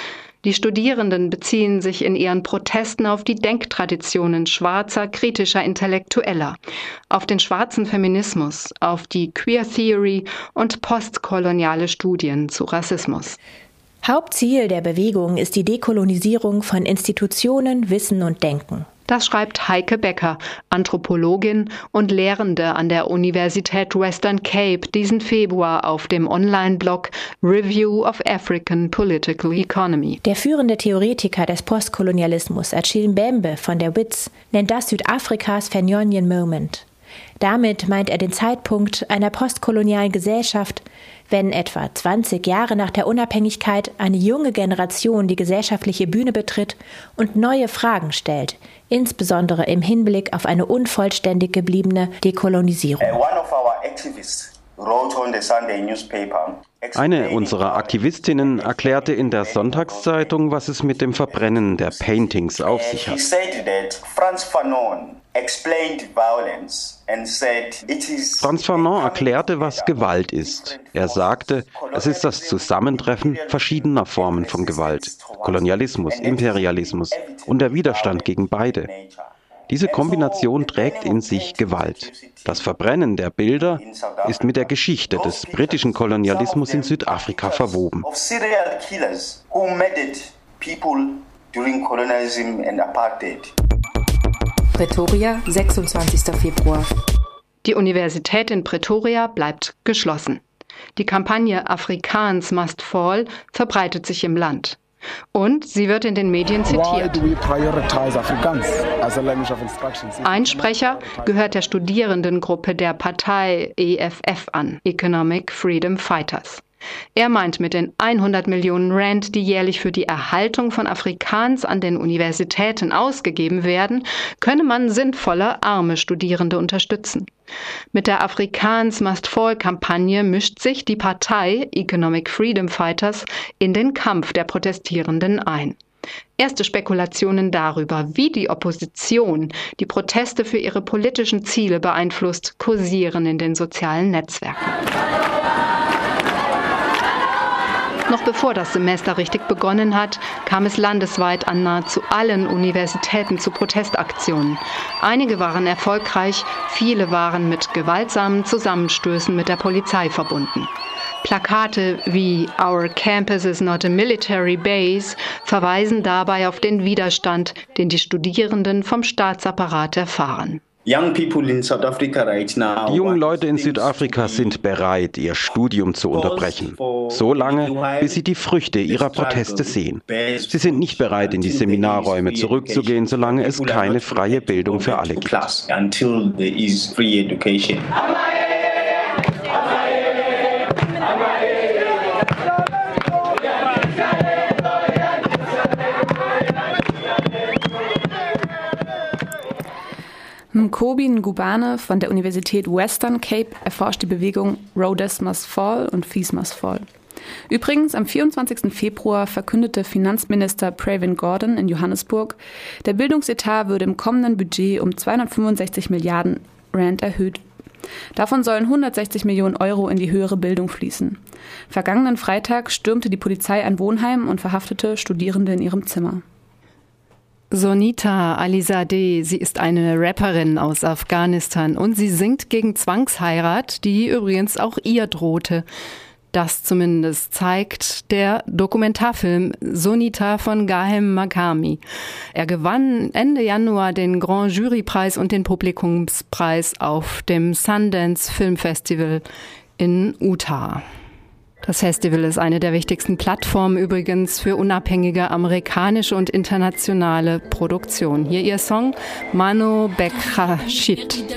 Speaker 4: Die Studierenden beziehen sich in ihren Protesten auf die Denktraditionen schwarzer, kritischer Intellektueller, auf den schwarzen Feminismus, auf die Queer Theory und postkoloniale Studien zu Rassismus.
Speaker 1: Hauptziel der Bewegung ist die Dekolonisierung von Institutionen, Wissen und Denken.
Speaker 4: Das schreibt Heike Becker, Anthropologin und Lehrende an der Universität Western Cape, diesen Februar auf dem Online-Blog Review of African Political Economy.
Speaker 1: Der führende Theoretiker des Postkolonialismus, Achille Mbembe von der Wits, nennt das Südafrikas Fanyonian Moment. Damit meint er den Zeitpunkt einer postkolonialen Gesellschaft, wenn etwa zwanzig Jahre nach der Unabhängigkeit eine junge Generation die gesellschaftliche Bühne betritt und neue Fragen stellt, insbesondere im Hinblick auf eine unvollständig gebliebene Dekolonisierung.
Speaker 10: Eine unserer Aktivistinnen erklärte in der Sonntagszeitung, was es mit dem Verbrennen der Paintings auf sich hat. Frantz Fanon erklärte, was Gewalt ist. Er sagte, es ist das Zusammentreffen verschiedener Formen von Gewalt, Kolonialismus, Imperialismus und der Widerstand gegen beide. Diese Kombination trägt in sich Gewalt. Das Verbrennen der Bilder ist mit der Geschichte des britischen Kolonialismus in Südafrika verwoben.
Speaker 2: Pretoria, sechsundzwanzigster Februar.
Speaker 4: Die Universität in Pretoria bleibt geschlossen. Die Kampagne Afrikaans must fall verbreitet sich im Land. Und sie wird in den Medien zitiert. Ein Sprecher gehört der Studierendengruppe der Partei E F F an, Economic Freedom Fighters. Er meint, mit den hundert Millionen Rand, die jährlich für die Erhaltung von Afrikaans an den Universitäten ausgegeben werden, könne man sinnvoller arme Studierende unterstützen. Mit der Afrikaans Must Fall-Kampagne mischt sich die Partei Economic Freedom Fighters in den Kampf der Protestierenden ein. Erste Spekulationen darüber, wie die Opposition die Proteste für ihre politischen Ziele beeinflusst, kursieren in den sozialen Netzwerken. Noch bevor das Semester richtig begonnen hat, kam es landesweit an nahezu allen Universitäten zu Protestaktionen. Einige waren erfolgreich, viele waren mit gewaltsamen Zusammenstößen mit der Polizei verbunden. Plakate wie "Our campus is not a military base" verweisen dabei auf den Widerstand, den die Studierenden vom Staatsapparat erfahren.
Speaker 10: Die jungen Leute in Südafrika sind bereit, ihr Studium zu unterbrechen, so lange, bis sie die Früchte ihrer Proteste sehen. Sie sind nicht bereit, in die Seminarräume zurückzugehen, solange es keine freie Bildung für alle gibt.
Speaker 6: Mkobi Ngubane von der Universität Western Cape erforscht die Bewegung Rhodes Must Fall und Fees Must Fall. Übrigens, am vierundzwanzigsten Februar verkündete Finanzminister Pravin Gordhan in Johannesburg, der Bildungsetat würde im kommenden Budget um zweihundertfünfundsechzig Milliarden Rand erhöht. Davon sollen hundertsechzig Millionen Euro in die höhere Bildung fließen. Vergangenen Freitag stürmte die Polizei ein Wohnheim und verhaftete Studierende in ihrem Zimmer.
Speaker 4: Sonita Alizadeh, sie ist eine Rapperin aus Afghanistan und sie singt gegen Zwangsheirat, die übrigens auch ihr drohte. Das zumindest zeigt der Dokumentarfilm Sonita von Gahem Makami. Er gewann Ende Januar den Grand Jurypreis und den Publikumspreis auf dem Sundance Film Festival in Utah. Das Festival ist eine der wichtigsten Plattformen übrigens für unabhängige amerikanische und internationale Produktionen. Hier ihr Song Mano Bekhashit.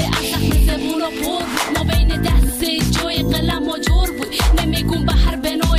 Speaker 12: ما بین دست جای قلم و جور بود نمیگم بحر بنا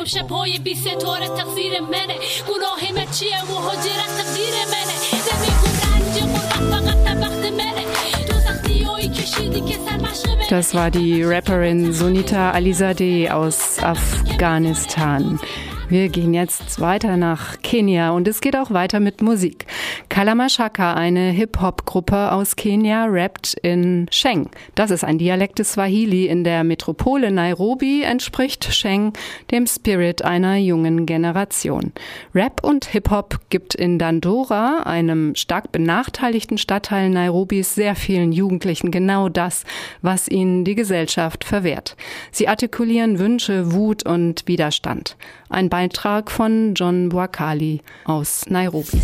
Speaker 12: شبهای بی ستاره تقصیر منه گناه من چیه و حجرت تقدیر منه نمیگم رنج قربت فقط در وقت منه تو سختی هایی کشیدی که سر مشق منه.
Speaker 4: Das war die Rapperin Sunita Alizadeh aus Afghanistan. Wir gehen jetzt weiter nach Kenia und es geht auch weiter mit Musik. Kalamashaka, eine Hip-Hop-Gruppe aus Kenia, rappt in Sheng. Das ist ein Dialekt des Swahili. In der Metropole Nairobi entspricht Sheng dem Spirit einer jungen Generation. Rap und Hip-Hop gibt in Dandora, einem stark benachteiligten Stadtteil Nairobis, sehr vielen Jugendlichen genau das, was ihnen die Gesellschaft verwehrt. Sie artikulieren Wünsche, Wut und Widerstand. Ein Beitrag von John Bwakali aus Nairobi.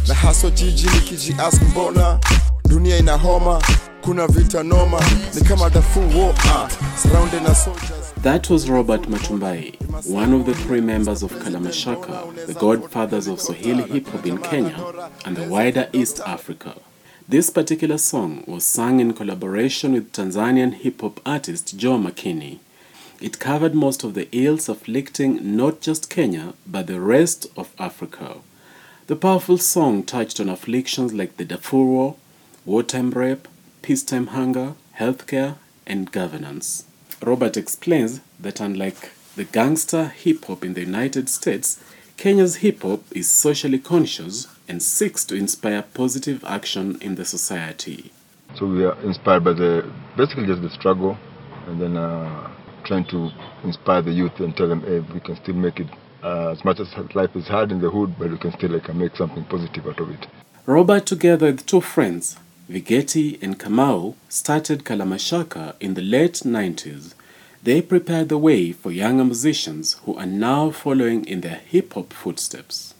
Speaker 13: That was Robert Matumbai, one of the three members of Kalamashaka, the godfathers of Swahili hip-hop in Kenya and the wider East Africa. This particular song was sung in collaboration with Tanzanian hip-hop artist Joe Makini. It covered most of the ills afflicting not just Kenya, but the rest of Africa. The powerful song touched on afflictions like the Darfur War, wartime rape, peacetime hunger, healthcare, and governance. Robert explains that unlike the gangster hip-hop in the United States, Kenya's hip-hop is socially conscious and seeks to inspire positive action in the society.
Speaker 14: So we are inspired by the, basically just the struggle, and then uh, trying to inspire the youth and tell them, hey, we can still make it. Uh, as much as life is hard in the hood, but we can still like make something positive out of it.
Speaker 13: Robert, together with two friends, Vigeti and Kamau, started Kalamashaka in the late nineties. They prepared the way for younger musicians who are now following in their hip-hop footsteps.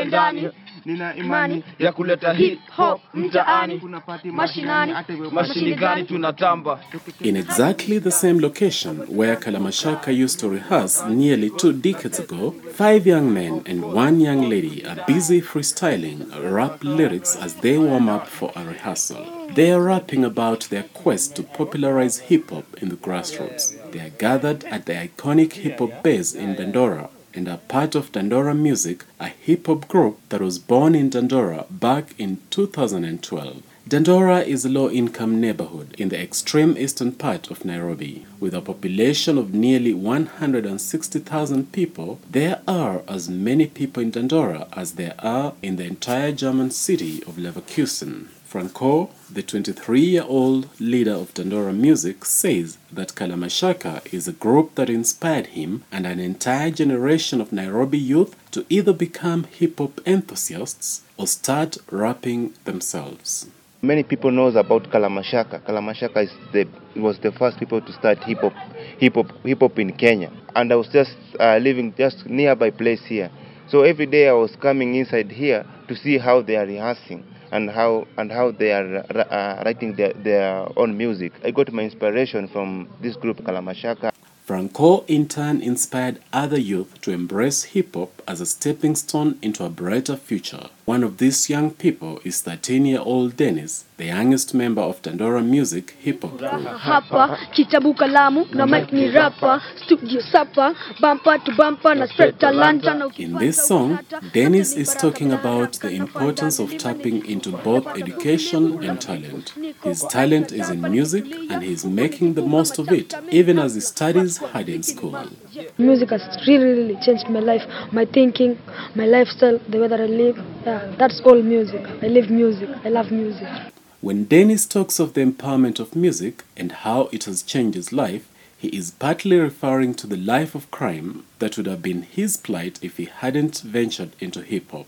Speaker 15: Nina imani ya kuleta hip hop mtaani mashinani mashini gani tunatamba.
Speaker 13: In exactly the same location where Kalamashaka used to rehearse nearly two decades ago, five young men and one young lady are busy freestyling rap lyrics as they warm up for a rehearsal. They are rapping about their quest to popularize hip-hop in the grassroots. They are gathered at the iconic hip-hop base in Dandora and are part of Dandora Music, a hip-hop group that was born in Dandora back in two thousand twelve. Dandora is a low-income neighborhood in the extreme eastern part of Nairobi. With a population of nearly one hundred sixty thousand people, there are as many people in Dandora as there are in the entire German city of Leverkusen. Franco, the twenty-three-year-old leader of Dandora Music, says that Kalamashaka is a group that inspired him and an entire generation of Nairobi youth to either become hip-hop enthusiasts or start rapping themselves.
Speaker 16: Many people knows about Kalamashaka. Kalamashaka is the was the first people to start hip hop, hip hop, hip hop in Kenya. And I was just uh, living just nearby place here. So every day I was coming inside here to see how they are rehearsing and how and how they are uh, writing their, their own music. I got my inspiration from this group Kalamashaka.
Speaker 13: Franco in turn inspired other youth to embrace hip-hop as a stepping stone into a brighter future. One of these young people is thirteen-year-old Dennis, the youngest member of Dandora Music hip-hop group.
Speaker 17: Hapa kitabu kalamu na mic ni rapper, studio sapa, bumper to bumper na spread talanta.
Speaker 13: In this song, Dennis is talking about the importance of tapping into both education and talent. His talent is in music and he is making the most of it, even as he studies hard in school.
Speaker 17: Music has really, really changed my life, my thinking, my lifestyle, the way that I live. Yeah, that's all music. I live music. I love music.
Speaker 13: When Dennis talks of the empowerment of music and how it has changed his life, he is partly referring to the life of crime that would have been his plight if he hadn't ventured into hip-hop.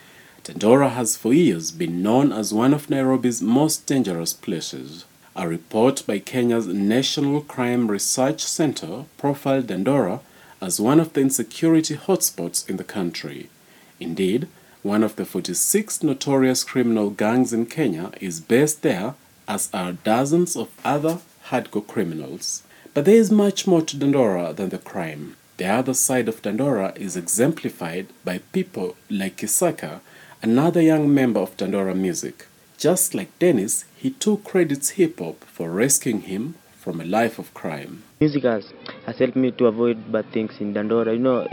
Speaker 13: Dandora has for years been known as one of Nairobi's most dangerous places. A report by Kenya's National Crime Research Center profiled Dandora as one of the insecurity hotspots in the country. Indeed, one of the forty-six notorious criminal gangs in Kenya is based there, as are dozens of other hardcore criminals. But there is much more to Dandora than the crime. The other side of Dandora is exemplified by people like Kisaka, another young member of Dandora Music. Just like Dennis, he too credits hip-hop for rescuing him from a life of crime.
Speaker 18: Music has, has helped me to avoid bad things in Dandora. You know,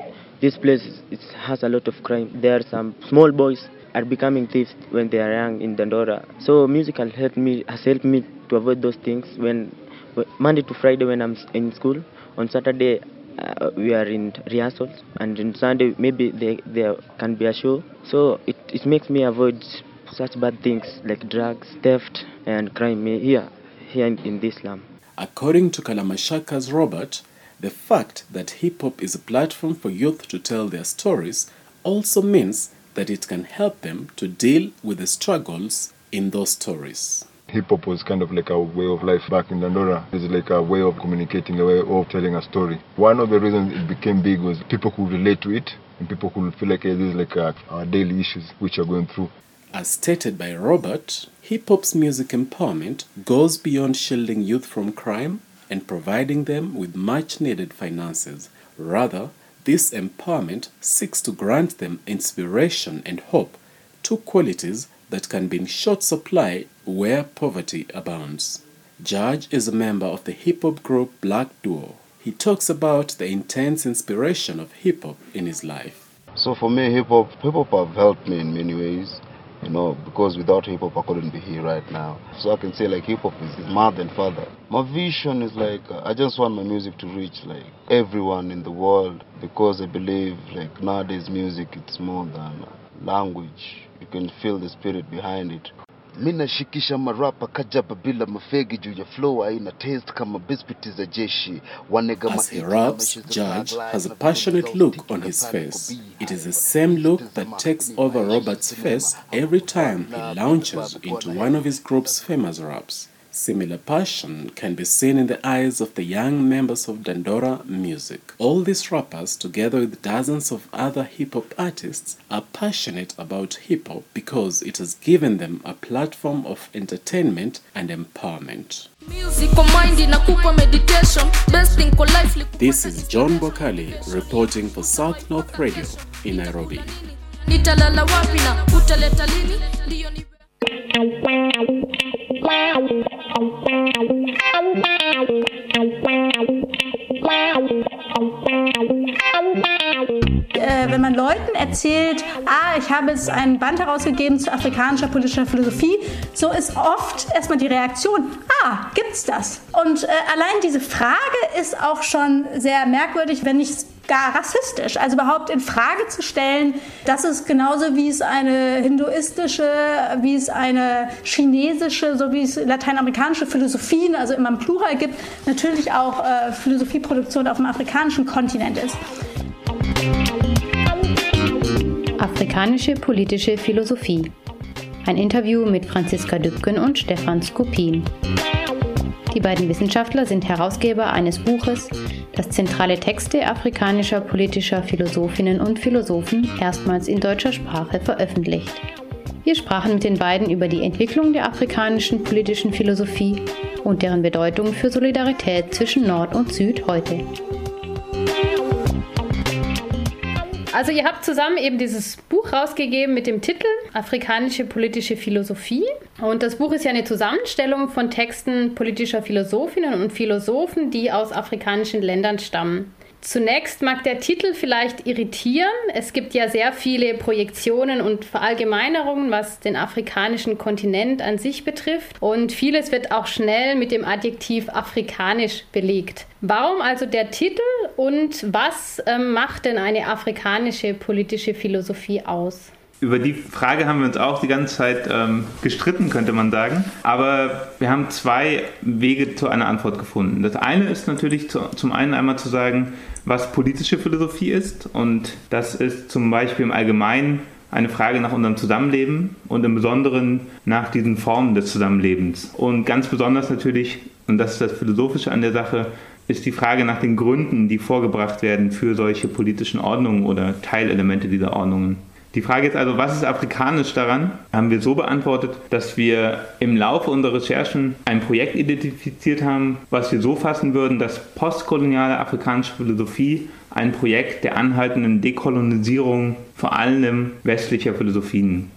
Speaker 18: this place it has a lot of crime. There are some small boys are becoming thieves when they are young in Dandora. So music has helped me, has helped me to avoid those things. When Monday to Friday when I'm in school, on Saturday uh, we are in rehearsals, and on Sunday maybe they, there can be a show. So it, it makes me avoid such bad things like drugs, theft, and crime here, here in, in this slum.
Speaker 13: According to Kalamashaka's Robert, the fact that hip-hop is a platform for youth to tell their stories also means that it can help them to deal with the struggles in those stories.
Speaker 14: Hip-hop was kind of like a way of life back in Dandora. It's like a way of communicating, a way of telling a story. One of the reasons it became big was people could relate to it, and people could feel like hey, this is like a, our daily issues which are going through.
Speaker 13: As stated by Robert, hip-hop's music empowerment goes beyond shielding youth from crime and providing them with much-needed finances. Rather, this empowerment seeks to grant them inspiration and hope, two qualities that can be in short supply where poverty abounds. Judge is a member of the hip-hop group Black Duo. He talks about the intense inspiration of hip-hop in his life.
Speaker 19: So for me, hip-hop, hip-hop have helped me in many ways, you know, because without hip-hop I couldn't be here right now. So I can say like hip-hop is mother and father. My vision is like, uh, I just want my music to reach like everyone in the world, because I believe like nowadays music it's more than language. You can feel the spirit behind it. Mina shikisha marapa kajaba bila mafegi juu ya flow haina taste kama biscuit za jeshi.
Speaker 13: As he raps, Judge has a passionate look on his face. It is the same look that takes over Robert's face every time he launches into one of his group's famous raps. Similar passion can be seen in the eyes of the young members of Dandora Music. All these rappers, together with dozens of other hip-hop artists, are passionate about hip-hop because it has given them a platform of entertainment and empowerment. This is John Bokali reporting for South North Radio in Nairobi.
Speaker 20: Wenn man Leuten erzählt, ah, ich habe jetzt ein Band herausgegeben zu afrikanischer politischer Philosophie, so ist oft erstmal die Reaktion, ah, gibt's das? Und äh, allein diese Frage ist auch schon sehr merkwürdig, wenn nicht gar rassistisch. Also überhaupt in Frage zu stellen, dass es genauso wie es eine hinduistische, wie es eine chinesische, so wie es lateinamerikanische Philosophien, also immer im Plural gibt, natürlich auch äh, Philosophieproduktion auf dem afrikanischen Kontinent ist.
Speaker 1: Afrikanische politische Philosophie. Ein Interview mit Franziska Dübken und Stefan Skopin. Die beiden Wissenschaftler sind Herausgeber eines Buches, das zentrale Texte afrikanischer politischer Philosophinnen und Philosophen erstmals in deutscher Sprache veröffentlicht. Wir sprachen mit den beiden über die Entwicklung der afrikanischen politischen Philosophie und deren Bedeutung für Solidarität zwischen Nord und Süd heute.
Speaker 21: Also ihr habt zusammen eben dieses Buch rausgegeben mit dem Titel Afrikanische politische Philosophie. Und das Buch ist ja eine Zusammenstellung von Texten politischer Philosophinnen und Philosophen, die aus afrikanischen Ländern stammen. Zunächst mag der Titel vielleicht irritieren. Es gibt ja sehr viele Projektionen und Verallgemeinerungen, was den afrikanischen Kontinent an sich betrifft. Und vieles wird auch schnell mit dem Adjektiv afrikanisch belegt. Warum also der Titel und was ähm, macht denn eine afrikanische politische Philosophie aus?
Speaker 22: Über die Frage haben wir uns auch die ganze Zeit ähm, gestritten, könnte man sagen. Aber wir haben zwei Wege zu einer Antwort gefunden. Das eine ist natürlich zu, zum einen einmal zu sagen, was politische Philosophie ist. Und das ist zum Beispiel im Allgemeinen eine Frage nach unserem Zusammenleben und im Besonderen nach diesen Formen des Zusammenlebens. Und ganz besonders natürlich, und das ist das Philosophische an der Sache, ist die Frage nach den Gründen, die vorgebracht werden für solche politischen Ordnungen oder Teilelemente dieser Ordnungen. Die Frage ist also, was ist afrikanisch daran? Haben wir so beantwortet, dass wir im Laufe unserer Recherchen ein Projekt identifiziert haben, was wir so fassen würden, dass postkoloniale afrikanische Philosophie ein Projekt der anhaltenden Dekolonisierung vor allem westlicher Philosophien ist.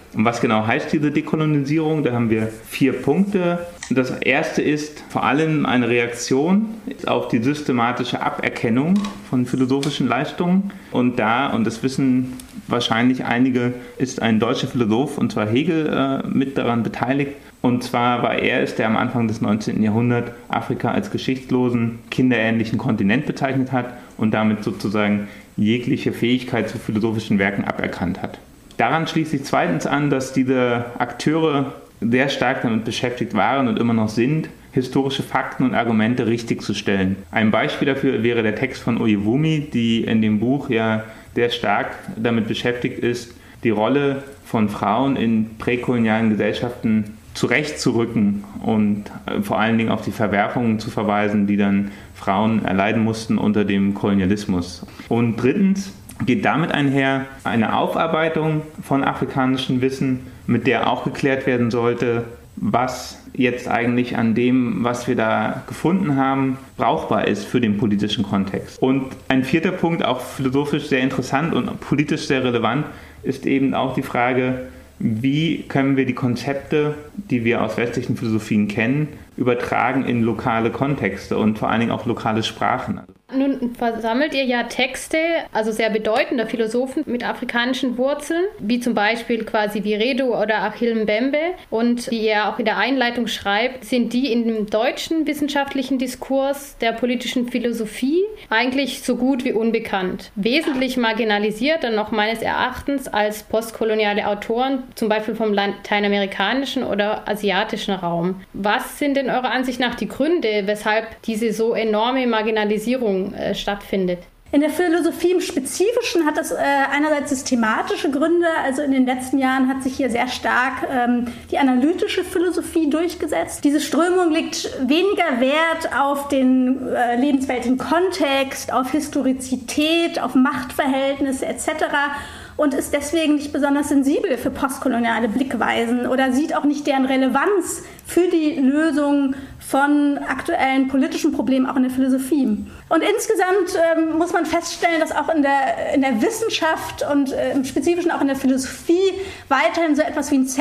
Speaker 22: Und was genau heißt diese Dekolonisierung? Da haben wir vier Punkte. Das erste ist vor allem eine Reaktion auf die systematische Aberkennung von philosophischen Leistungen. Und da, und das wissen wahrscheinlich einige, ist ein deutscher Philosoph, und zwar Hegel, äh, mit daran beteiligt. Und zwar war er es, der am Anfang des neunzehnten Jahrhunderts Afrika als geschichtslosen, kinderähnlichen Kontinent bezeichnet hat und damit sozusagen jegliche Fähigkeit zu philosophischen Werken aberkannt hat. Daran schließt sich zweitens an, dass diese Akteure sehr stark damit beschäftigt waren und immer noch sind, historische Fakten und Argumente richtig zu stellen. Ein Beispiel dafür wäre der Text von Oyewumi, die in dem Buch ja sehr stark damit beschäftigt ist, die Rolle von Frauen in präkolonialen Gesellschaften zurechtzurücken und vor allen Dingen auf die Verwerfungen zu verweisen, die dann Frauen erleiden mussten unter dem Kolonialismus. Und drittens geht damit einher eine Aufarbeitung von afrikanischem Wissen, mit der auch geklärt werden sollte, was jetzt eigentlich an dem, was wir da gefunden haben, brauchbar ist für den politischen Kontext. Und ein vierter Punkt, auch philosophisch sehr interessant und politisch sehr relevant, ist eben auch die Frage, wie können wir die Konzepte, die wir aus westlichen Philosophien kennen, übertragen in lokale Kontexte und vor allen Dingen auch lokale Sprachen.
Speaker 21: Nun versammelt ihr ja Texte, also sehr bedeutender Philosophen mit afrikanischen Wurzeln, wie zum Beispiel quasi Viredu oder Achille Mbembe. Und wie ihr auch in der Einleitung schreibt, sind die in dem deutschen wissenschaftlichen Diskurs der politischen Philosophie eigentlich so gut wie unbekannt. Wesentlich marginalisiert dann noch meines Erachtens als postkoloniale Autoren, zum Beispiel vom lateinamerikanischen oder asiatischen Raum. Was sind denn eurer Ansicht nach die Gründe, weshalb diese so enorme Marginalisierung stattfindet?
Speaker 20: In der Philosophie im Spezifischen hat das äh, einerseits systematische Gründe. Also in den letzten Jahren hat sich hier sehr stark ähm, die analytische Philosophie durchgesetzt. Diese Strömung legt weniger Wert auf den äh, lebensweltlichen Kontext, auf Historizität, auf Machtverhältnisse et cetera und ist deswegen nicht besonders sensibel für postkoloniale Blickweisen oder sieht auch nicht deren Relevanz für die Lösung von aktuellen politischen Problemen auch in der Philosophie. Und insgesamt ähm, muss man feststellen, dass auch in der, in der Wissenschaft und äh, im Spezifischen auch in der Philosophie weiterhin so etwas wie ein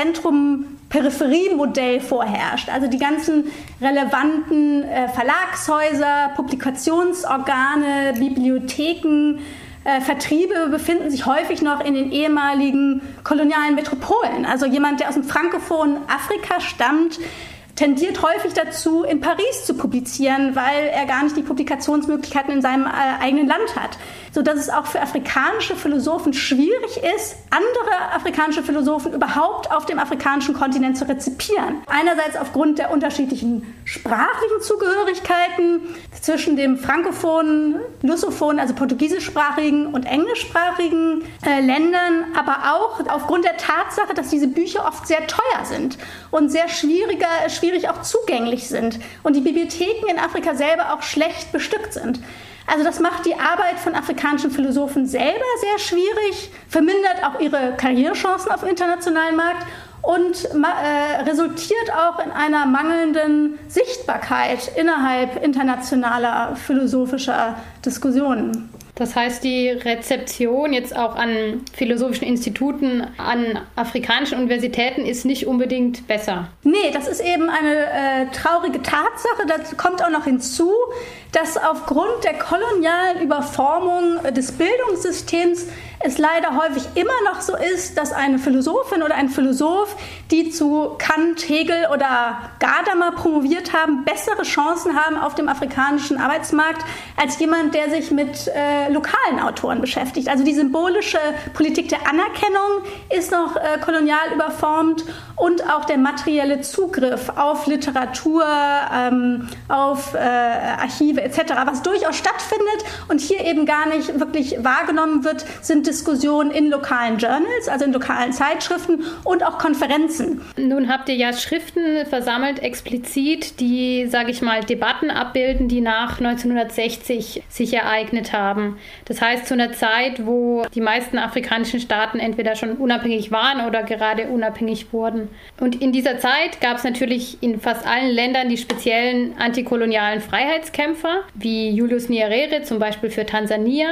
Speaker 20: Zentrum-Peripherie-Modell vorherrscht. Also die ganzen relevanten äh, Verlagshäuser, Publikationsorgane, Bibliotheken, Äh, Vertriebe befinden sich häufig noch in den ehemaligen kolonialen Metropolen. Also jemand, der aus dem frankophonen Afrika stammt, tendiert häufig dazu, in Paris zu publizieren, weil er gar nicht die Publikationsmöglichkeiten in seinem äh, eigenen Land hat. Sodass es auch für afrikanische Philosophen schwierig ist, andere afrikanische Philosophen überhaupt auf dem afrikanischen Kontinent zu rezipieren. Einerseits aufgrund der unterschiedlichen sprachlichen Zugehörigkeiten zwischen dem frankophonen, lusophonen, also portugiesischsprachigen und englischsprachigen äh, Ländern, aber auch aufgrund der Tatsache, dass diese Bücher oft sehr teuer sind und sehr schwieriger, schwierig auch zugänglich sind und die Bibliotheken in Afrika selber auch schlecht bestückt sind. Also das macht die Arbeit von afrikanischen Philosophen selber sehr schwierig, vermindert auch ihre Karrierechancen auf dem internationalen Markt und äh, resultiert auch in einer mangelnden Sichtbarkeit innerhalb internationaler philosophischer Diskussionen.
Speaker 21: Das heißt, die Rezeption jetzt auch an philosophischen Instituten, an afrikanischen Universitäten ist nicht unbedingt besser.
Speaker 20: Nee, das ist eben eine äh, traurige Tatsache. Das kommt auch noch hinzu, dass aufgrund der kolonialen Überformung des Bildungssystems es leider häufig immer noch so ist, dass eine Philosophin oder ein Philosoph, die zu Kant, Hegel oder Gadamer promoviert haben, bessere Chancen haben auf dem afrikanischen Arbeitsmarkt als jemand, der sich mit äh, lokalen Autoren beschäftigt. Also die symbolische Politik der Anerkennung ist noch äh, kolonial überformt und auch der materielle Zugriff auf Literatur, ähm, auf äh, Archive et cetera, was durchaus stattfindet und hier eben gar nicht wirklich wahrgenommen wird, sind Diskussionen in lokalen Journals, also in lokalen Zeitschriften und auch Konferenzen.
Speaker 21: Nun habt ihr ja Schriften versammelt, explizit, die, sage ich mal, Debatten abbilden, die nach neunzehnhundertsechzig sich ereignet haben. Das heißt, zu einer Zeit, wo die meisten afrikanischen Staaten entweder schon unabhängig waren oder gerade unabhängig wurden. Und in dieser Zeit gab es natürlich in fast allen Ländern die speziellen antikolonialen Freiheitskämpfer, wie Julius Nyerere zum Beispiel für Tansania,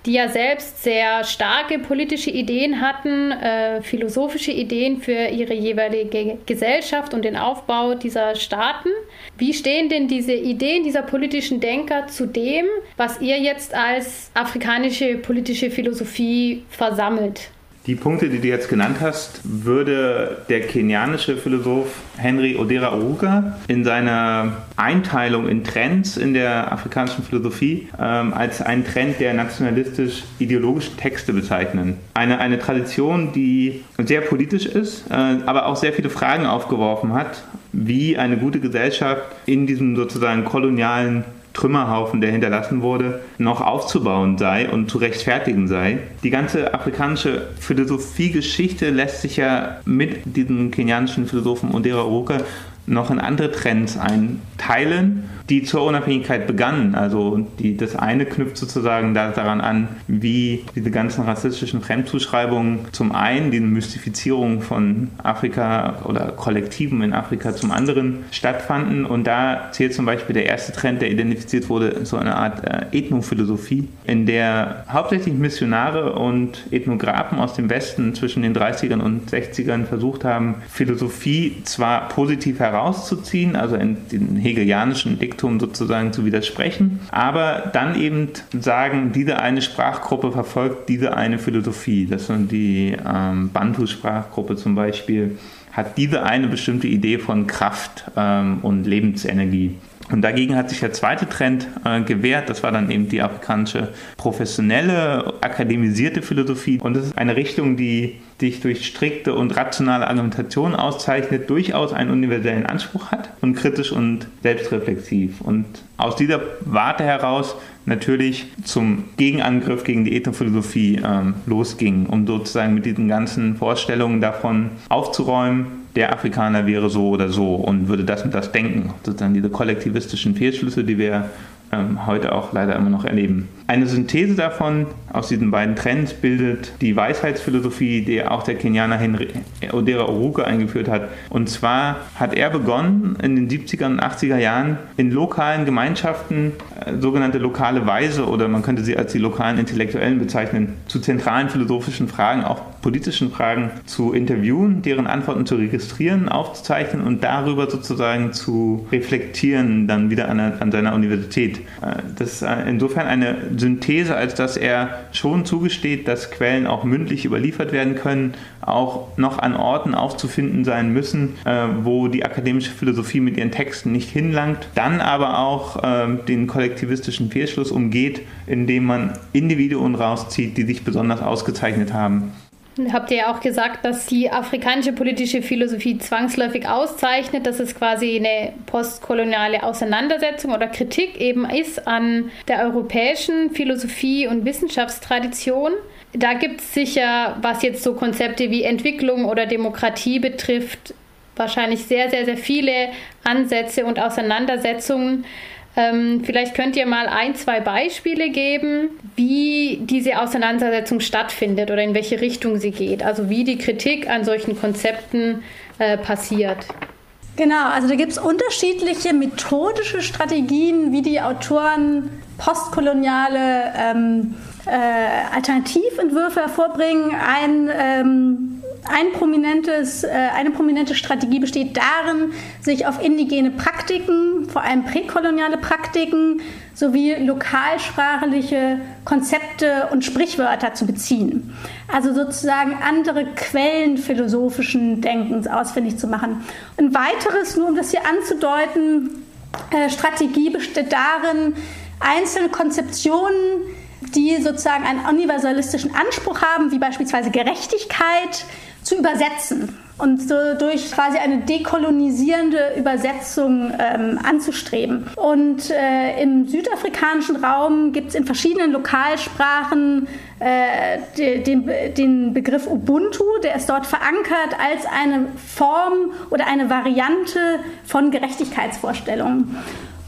Speaker 21: die ja selbst sehr starke politische Ideen hatten, äh, philosophische Ideen für ihre jeweilige Gesellschaft und den Aufbau dieser Staaten. Wie stehen denn diese Ideen dieser politischen Denker zu dem, was ihr jetzt als afrikanische politische Philosophie versammelt?
Speaker 22: Die Punkte, die du jetzt genannt hast, würde der kenianische Philosoph Henry Odera Oruka in seiner Einteilung in Trends in der afrikanischen Philosophie ähm, als einen Trend der nationalistisch-ideologischen Texte bezeichnen. Eine, eine Tradition, die sehr politisch ist, äh, aber auch sehr viele Fragen aufgeworfen hat, wie eine gute Gesellschaft in diesem sozusagen kolonialen Trümmerhaufen, der hinterlassen wurde, noch aufzubauen sei und zu rechtfertigen sei. Die ganze afrikanische Philosophiegeschichte lässt sich ja mit diesem kenianischen Philosophen Odera Oruka noch in andere Trends einteilen, die zur Unabhängigkeit begannen. Also die, das eine knüpft sozusagen daran an, wie diese ganzen rassistischen Fremdzuschreibungen zum einen, die Mystifizierung von Afrika oder Kollektiven in Afrika zum anderen stattfanden. Und da zählt zum Beispiel der erste Trend, der identifiziert wurde, so eine Art äh, Ethnophilosophie, in der hauptsächlich Missionare und Ethnographen aus dem Westen zwischen den dreißigern und sechzigern versucht haben, Philosophie zwar positiv herauszuziehen, also in den hegelianischen Diktum sozusagen zu widersprechen, aber dann eben sagen, diese eine Sprachgruppe verfolgt diese eine Philosophie. Das sind die ähm, Bantu-Sprachgruppe zum Beispiel, hat diese eine bestimmte Idee von Kraft ähm, und Lebensenergie. Und dagegen hat sich der zweite Trend äh, gewehrt, das war dann eben die afrikanische professionelle, akademisierte Philosophie. Und das ist eine Richtung, die sich durch strikte und rationale Argumentation auszeichnet, durchaus einen universellen Anspruch hat und kritisch und selbstreflexiv. Und aus dieser Warte heraus natürlich zum Gegenangriff gegen die Ethnophilosophie ähm, losging, um sozusagen mit diesen ganzen Vorstellungen davon aufzuräumen, der Afrikaner wäre so oder so und würde das und das denken. Sozusagen diese kollektivistischen Fehlschlüsse, die wir ähm, heute auch leider immer noch erleben. Eine Synthese davon aus diesen beiden Trends bildet die Weisheitsphilosophie, die auch der Kenianer Henry Odera Oruka eingeführt hat. Und zwar hat er begonnen, in den siebziger und achtziger Jahren in lokalen Gemeinschaften äh, sogenannte lokale Weise, oder man könnte sie als die lokalen Intellektuellen bezeichnen, zu zentralen philosophischen Fragen, auch politischen Fragen zu interviewen, deren Antworten zu registrieren, aufzuzeichnen und darüber sozusagen zu reflektieren, dann wieder an, an seiner Universität. Äh, das ist insofern eine Synthese, als dass er schon zugesteht, dass Quellen auch mündlich überliefert werden können, auch noch an Orten aufzufinden sein müssen, äh, wo die akademische Philosophie mit ihren Texten nicht hinlangt, dann aber auch äh, den kollektivistischen Fehlschluss umgeht, indem man Individuen rauszieht, die sich besonders ausgezeichnet haben.
Speaker 21: Habt ihr ja auch gesagt, dass die afrikanische politische Philosophie zwangsläufig auszeichnet, dass es quasi eine postkoloniale Auseinandersetzung oder Kritik eben ist an der europäischen Philosophie und Wissenschaftstradition. Da gibt es sicher, was jetzt so Konzepte wie Entwicklung oder Demokratie betrifft, wahrscheinlich sehr, sehr, sehr viele Ansätze und Auseinandersetzungen. Ähm, vielleicht könnt ihr mal ein, zwei Beispiele geben, wie diese Auseinandersetzung stattfindet oder in welche Richtung sie geht. Also wie die Kritik an solchen Konzepten äh, passiert.
Speaker 20: Genau, also da gibt es unterschiedliche methodische Strategien, wie die Autoren postkoloniale ähm, äh, Alternativentwürfe hervorbringen. Ein ähm, Ein prominentes, äh, eine prominente Strategie besteht darin, sich auf indigene Praktiken, vor allem präkoloniale Praktiken, sowie lokalsprachliche Konzepte und Sprichwörter zu beziehen. Also sozusagen andere Quellen philosophischen Denkens ausfindig zu machen. Ein weiteres, nur um das hier anzudeuten, äh, Strategie besteht darin, einzelne Konzeptionen, die sozusagen einen universalistischen Anspruch haben, wie beispielsweise Gerechtigkeit, zu übersetzen und so durch quasi eine dekolonisierende Übersetzung ähm, anzustreben. Und äh, im südafrikanischen Raum gibt es in verschiedenen Lokalsprachen äh, den, den Begriff Ubuntu, der ist dort verankert als eine Form oder eine Variante von Gerechtigkeitsvorstellungen.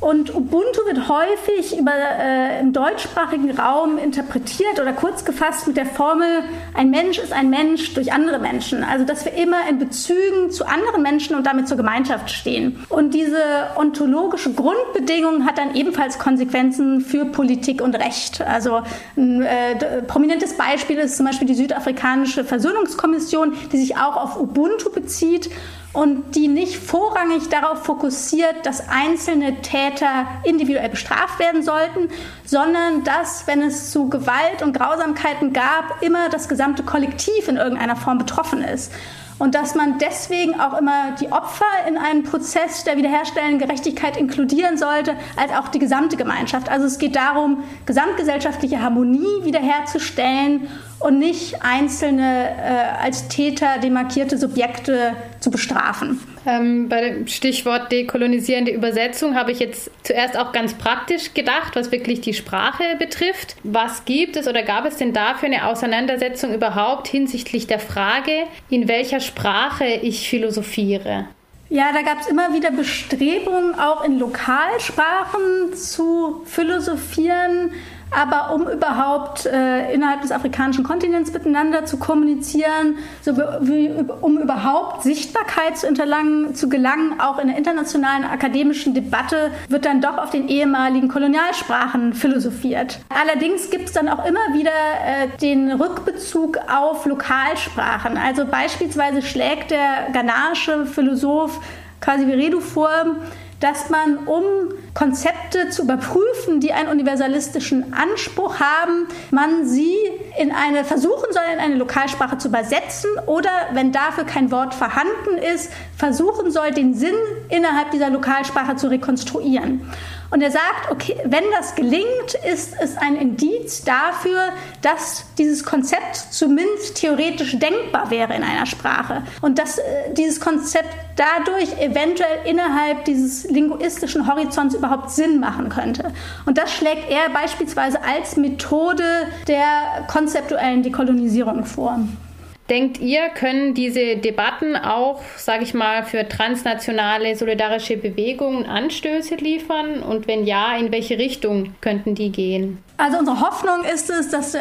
Speaker 20: Und Ubuntu wird häufig über, äh, im deutschsprachigen Raum interpretiert oder kurz gefasst mit der Formel, ein Mensch ist ein Mensch durch andere Menschen. Also dass wir immer in Bezügen zu anderen Menschen und damit zur Gemeinschaft stehen. Und diese ontologische Grundbedingung hat dann ebenfalls Konsequenzen für Politik und Recht. Also ein äh, prominentes Beispiel ist zum Beispiel die südafrikanische Versöhnungskommission, die sich auch auf Ubuntu bezieht und die nicht vorrangig darauf fokussiert, dass einzelne Täter individuell bestraft werden sollten, sondern dass, wenn es zu Gewalt und Grausamkeiten gab, immer das gesamte Kollektiv in irgendeiner Form betroffen ist. Und dass man deswegen auch immer die Opfer in einen Prozess der wiederherstellenden Gerechtigkeit inkludieren sollte, als auch die gesamte Gemeinschaft. Also es geht darum, gesamtgesellschaftliche Harmonie wiederherzustellen und nicht einzelne äh, als Täter demarkierte Subjekte zu bestrafen.
Speaker 21: Ähm, bei dem Stichwort dekolonisierende Übersetzung habe ich jetzt zuerst auch ganz praktisch gedacht, was wirklich die Sprache betrifft. Was gibt es oder gab es denn da für eine Auseinandersetzung überhaupt hinsichtlich der Frage, in welcher Sprache ich philosophiere?
Speaker 20: Ja, da gab es immer wieder Bestrebungen, auch in Lokalsprachen zu philosophieren. Aber um überhaupt äh, innerhalb des afrikanischen Kontinents miteinander zu kommunizieren, so wie, um überhaupt Sichtbarkeit zu, interlangen, zu gelangen, auch in der internationalen akademischen Debatte, wird dann doch auf den ehemaligen Kolonialsprachen philosophiert. Allerdings gibt es dann auch immer wieder äh, den Rückbezug auf Lokalsprachen. Also beispielsweise schlägt der ghanaische Philosoph Kassiviredu vor, dass man, um Konzepte zu überprüfen, die einen universalistischen Anspruch haben, man sie in eine, versuchen soll, in eine Lokalsprache zu übersetzen oder, wenn dafür kein Wort vorhanden ist, versuchen soll, den Sinn innerhalb dieser Lokalsprache zu rekonstruieren. Und er sagt, okay, wenn das gelingt, ist es ein Indiz dafür, dass dieses Konzept zumindest theoretisch denkbar wäre in einer Sprache. Und dass äh, dieses Konzept dadurch eventuell innerhalb dieses linguistischen Horizonts überhaupt Sinn machen könnte. Und das schlägt er beispielsweise als Methode der konzeptuellen Dekolonisierung vor.
Speaker 21: Denkt ihr, können diese Debatten auch, sage ich mal, für transnationale solidarische Bewegungen Anstöße liefern? Und wenn ja, in welche Richtung könnten die gehen?
Speaker 20: Also unsere Hoffnung ist es, dass äh,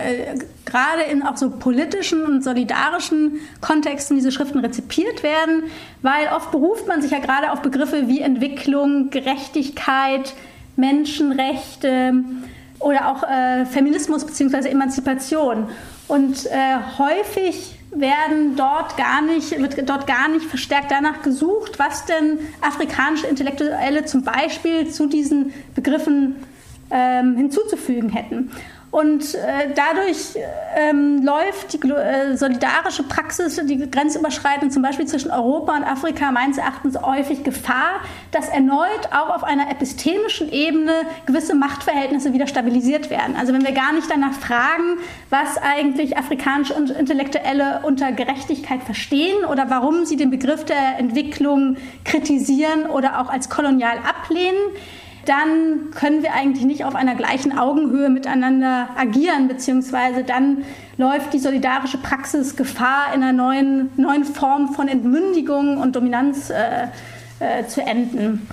Speaker 20: gerade in auch so politischen und solidarischen Kontexten diese Schriften rezipiert werden, weil oft beruft man sich ja gerade auf Begriffe wie Entwicklung, Gerechtigkeit, Menschenrechte oder auch äh, Feminismus bzw. Emanzipation. Und äh, häufig werden dort gar nicht, wird dort gar nicht verstärkt danach gesucht, was denn afrikanische Intellektuelle zum Beispiel zu diesen Begriffen ähm, hinzuzufügen hätten. Und äh, dadurch ähm, läuft die äh, solidarische Praxis, die grenzüberschreitend zum Beispiel zwischen Europa und Afrika meines Erachtens häufig Gefahr, dass erneut auch auf einer epistemischen Ebene gewisse Machtverhältnisse wieder stabilisiert werden. Also wenn wir gar nicht danach fragen, was eigentlich afrikanische Intellektuelle unter Gerechtigkeit verstehen oder warum sie den Begriff der Entwicklung kritisieren oder auch als kolonial ablehnen, dann können wir eigentlich nicht auf einer gleichen Augenhöhe miteinander agieren, beziehungsweise dann läuft die solidarische Praxis Gefahr, in einer neuen, neuen Form von Entmündigung und Dominanz äh, äh, zu enden.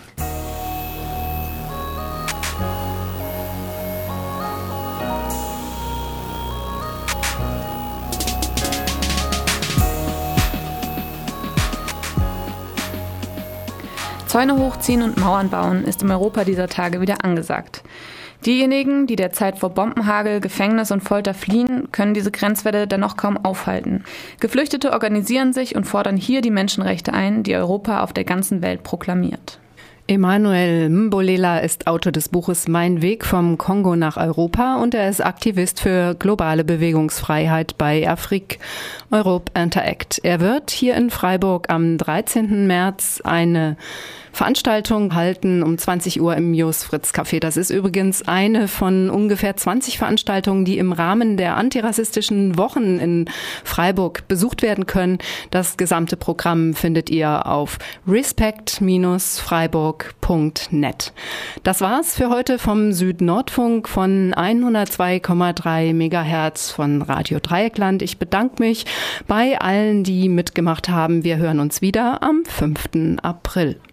Speaker 6: Zäune hochziehen und Mauern bauen ist im Europa dieser Tage wieder angesagt. Diejenigen, die derzeit vor Bombenhagel, Gefängnis und Folter fliehen, können diese Grenzwelle dennoch kaum aufhalten. Geflüchtete organisieren sich und fordern hier die Menschenrechte ein, die Europa auf der ganzen Welt proklamiert.
Speaker 4: Emmanuel Mbolela ist Autor des Buches Mein Weg vom Kongo nach Europa und er ist Aktivist für globale Bewegungsfreiheit bei Afrique Europe Interact. Er wird hier in Freiburg am dreizehnten März eine Veranstaltung halten um zwanzig Uhr im Jos Fritz Café. Das ist übrigens eine von ungefähr zwanzig Veranstaltungen, die im Rahmen der antirassistischen Wochen in Freiburg besucht werden können. Das gesamte Programm findet ihr auf respect Bindestrich freiburg Punkt net. Das war's für heute vom Südnordfunk von hundertzwei Komma drei Megahertz von Radio Dreieckland. Ich bedanke mich bei allen, die mitgemacht haben. Wir hören uns wieder am fünften April.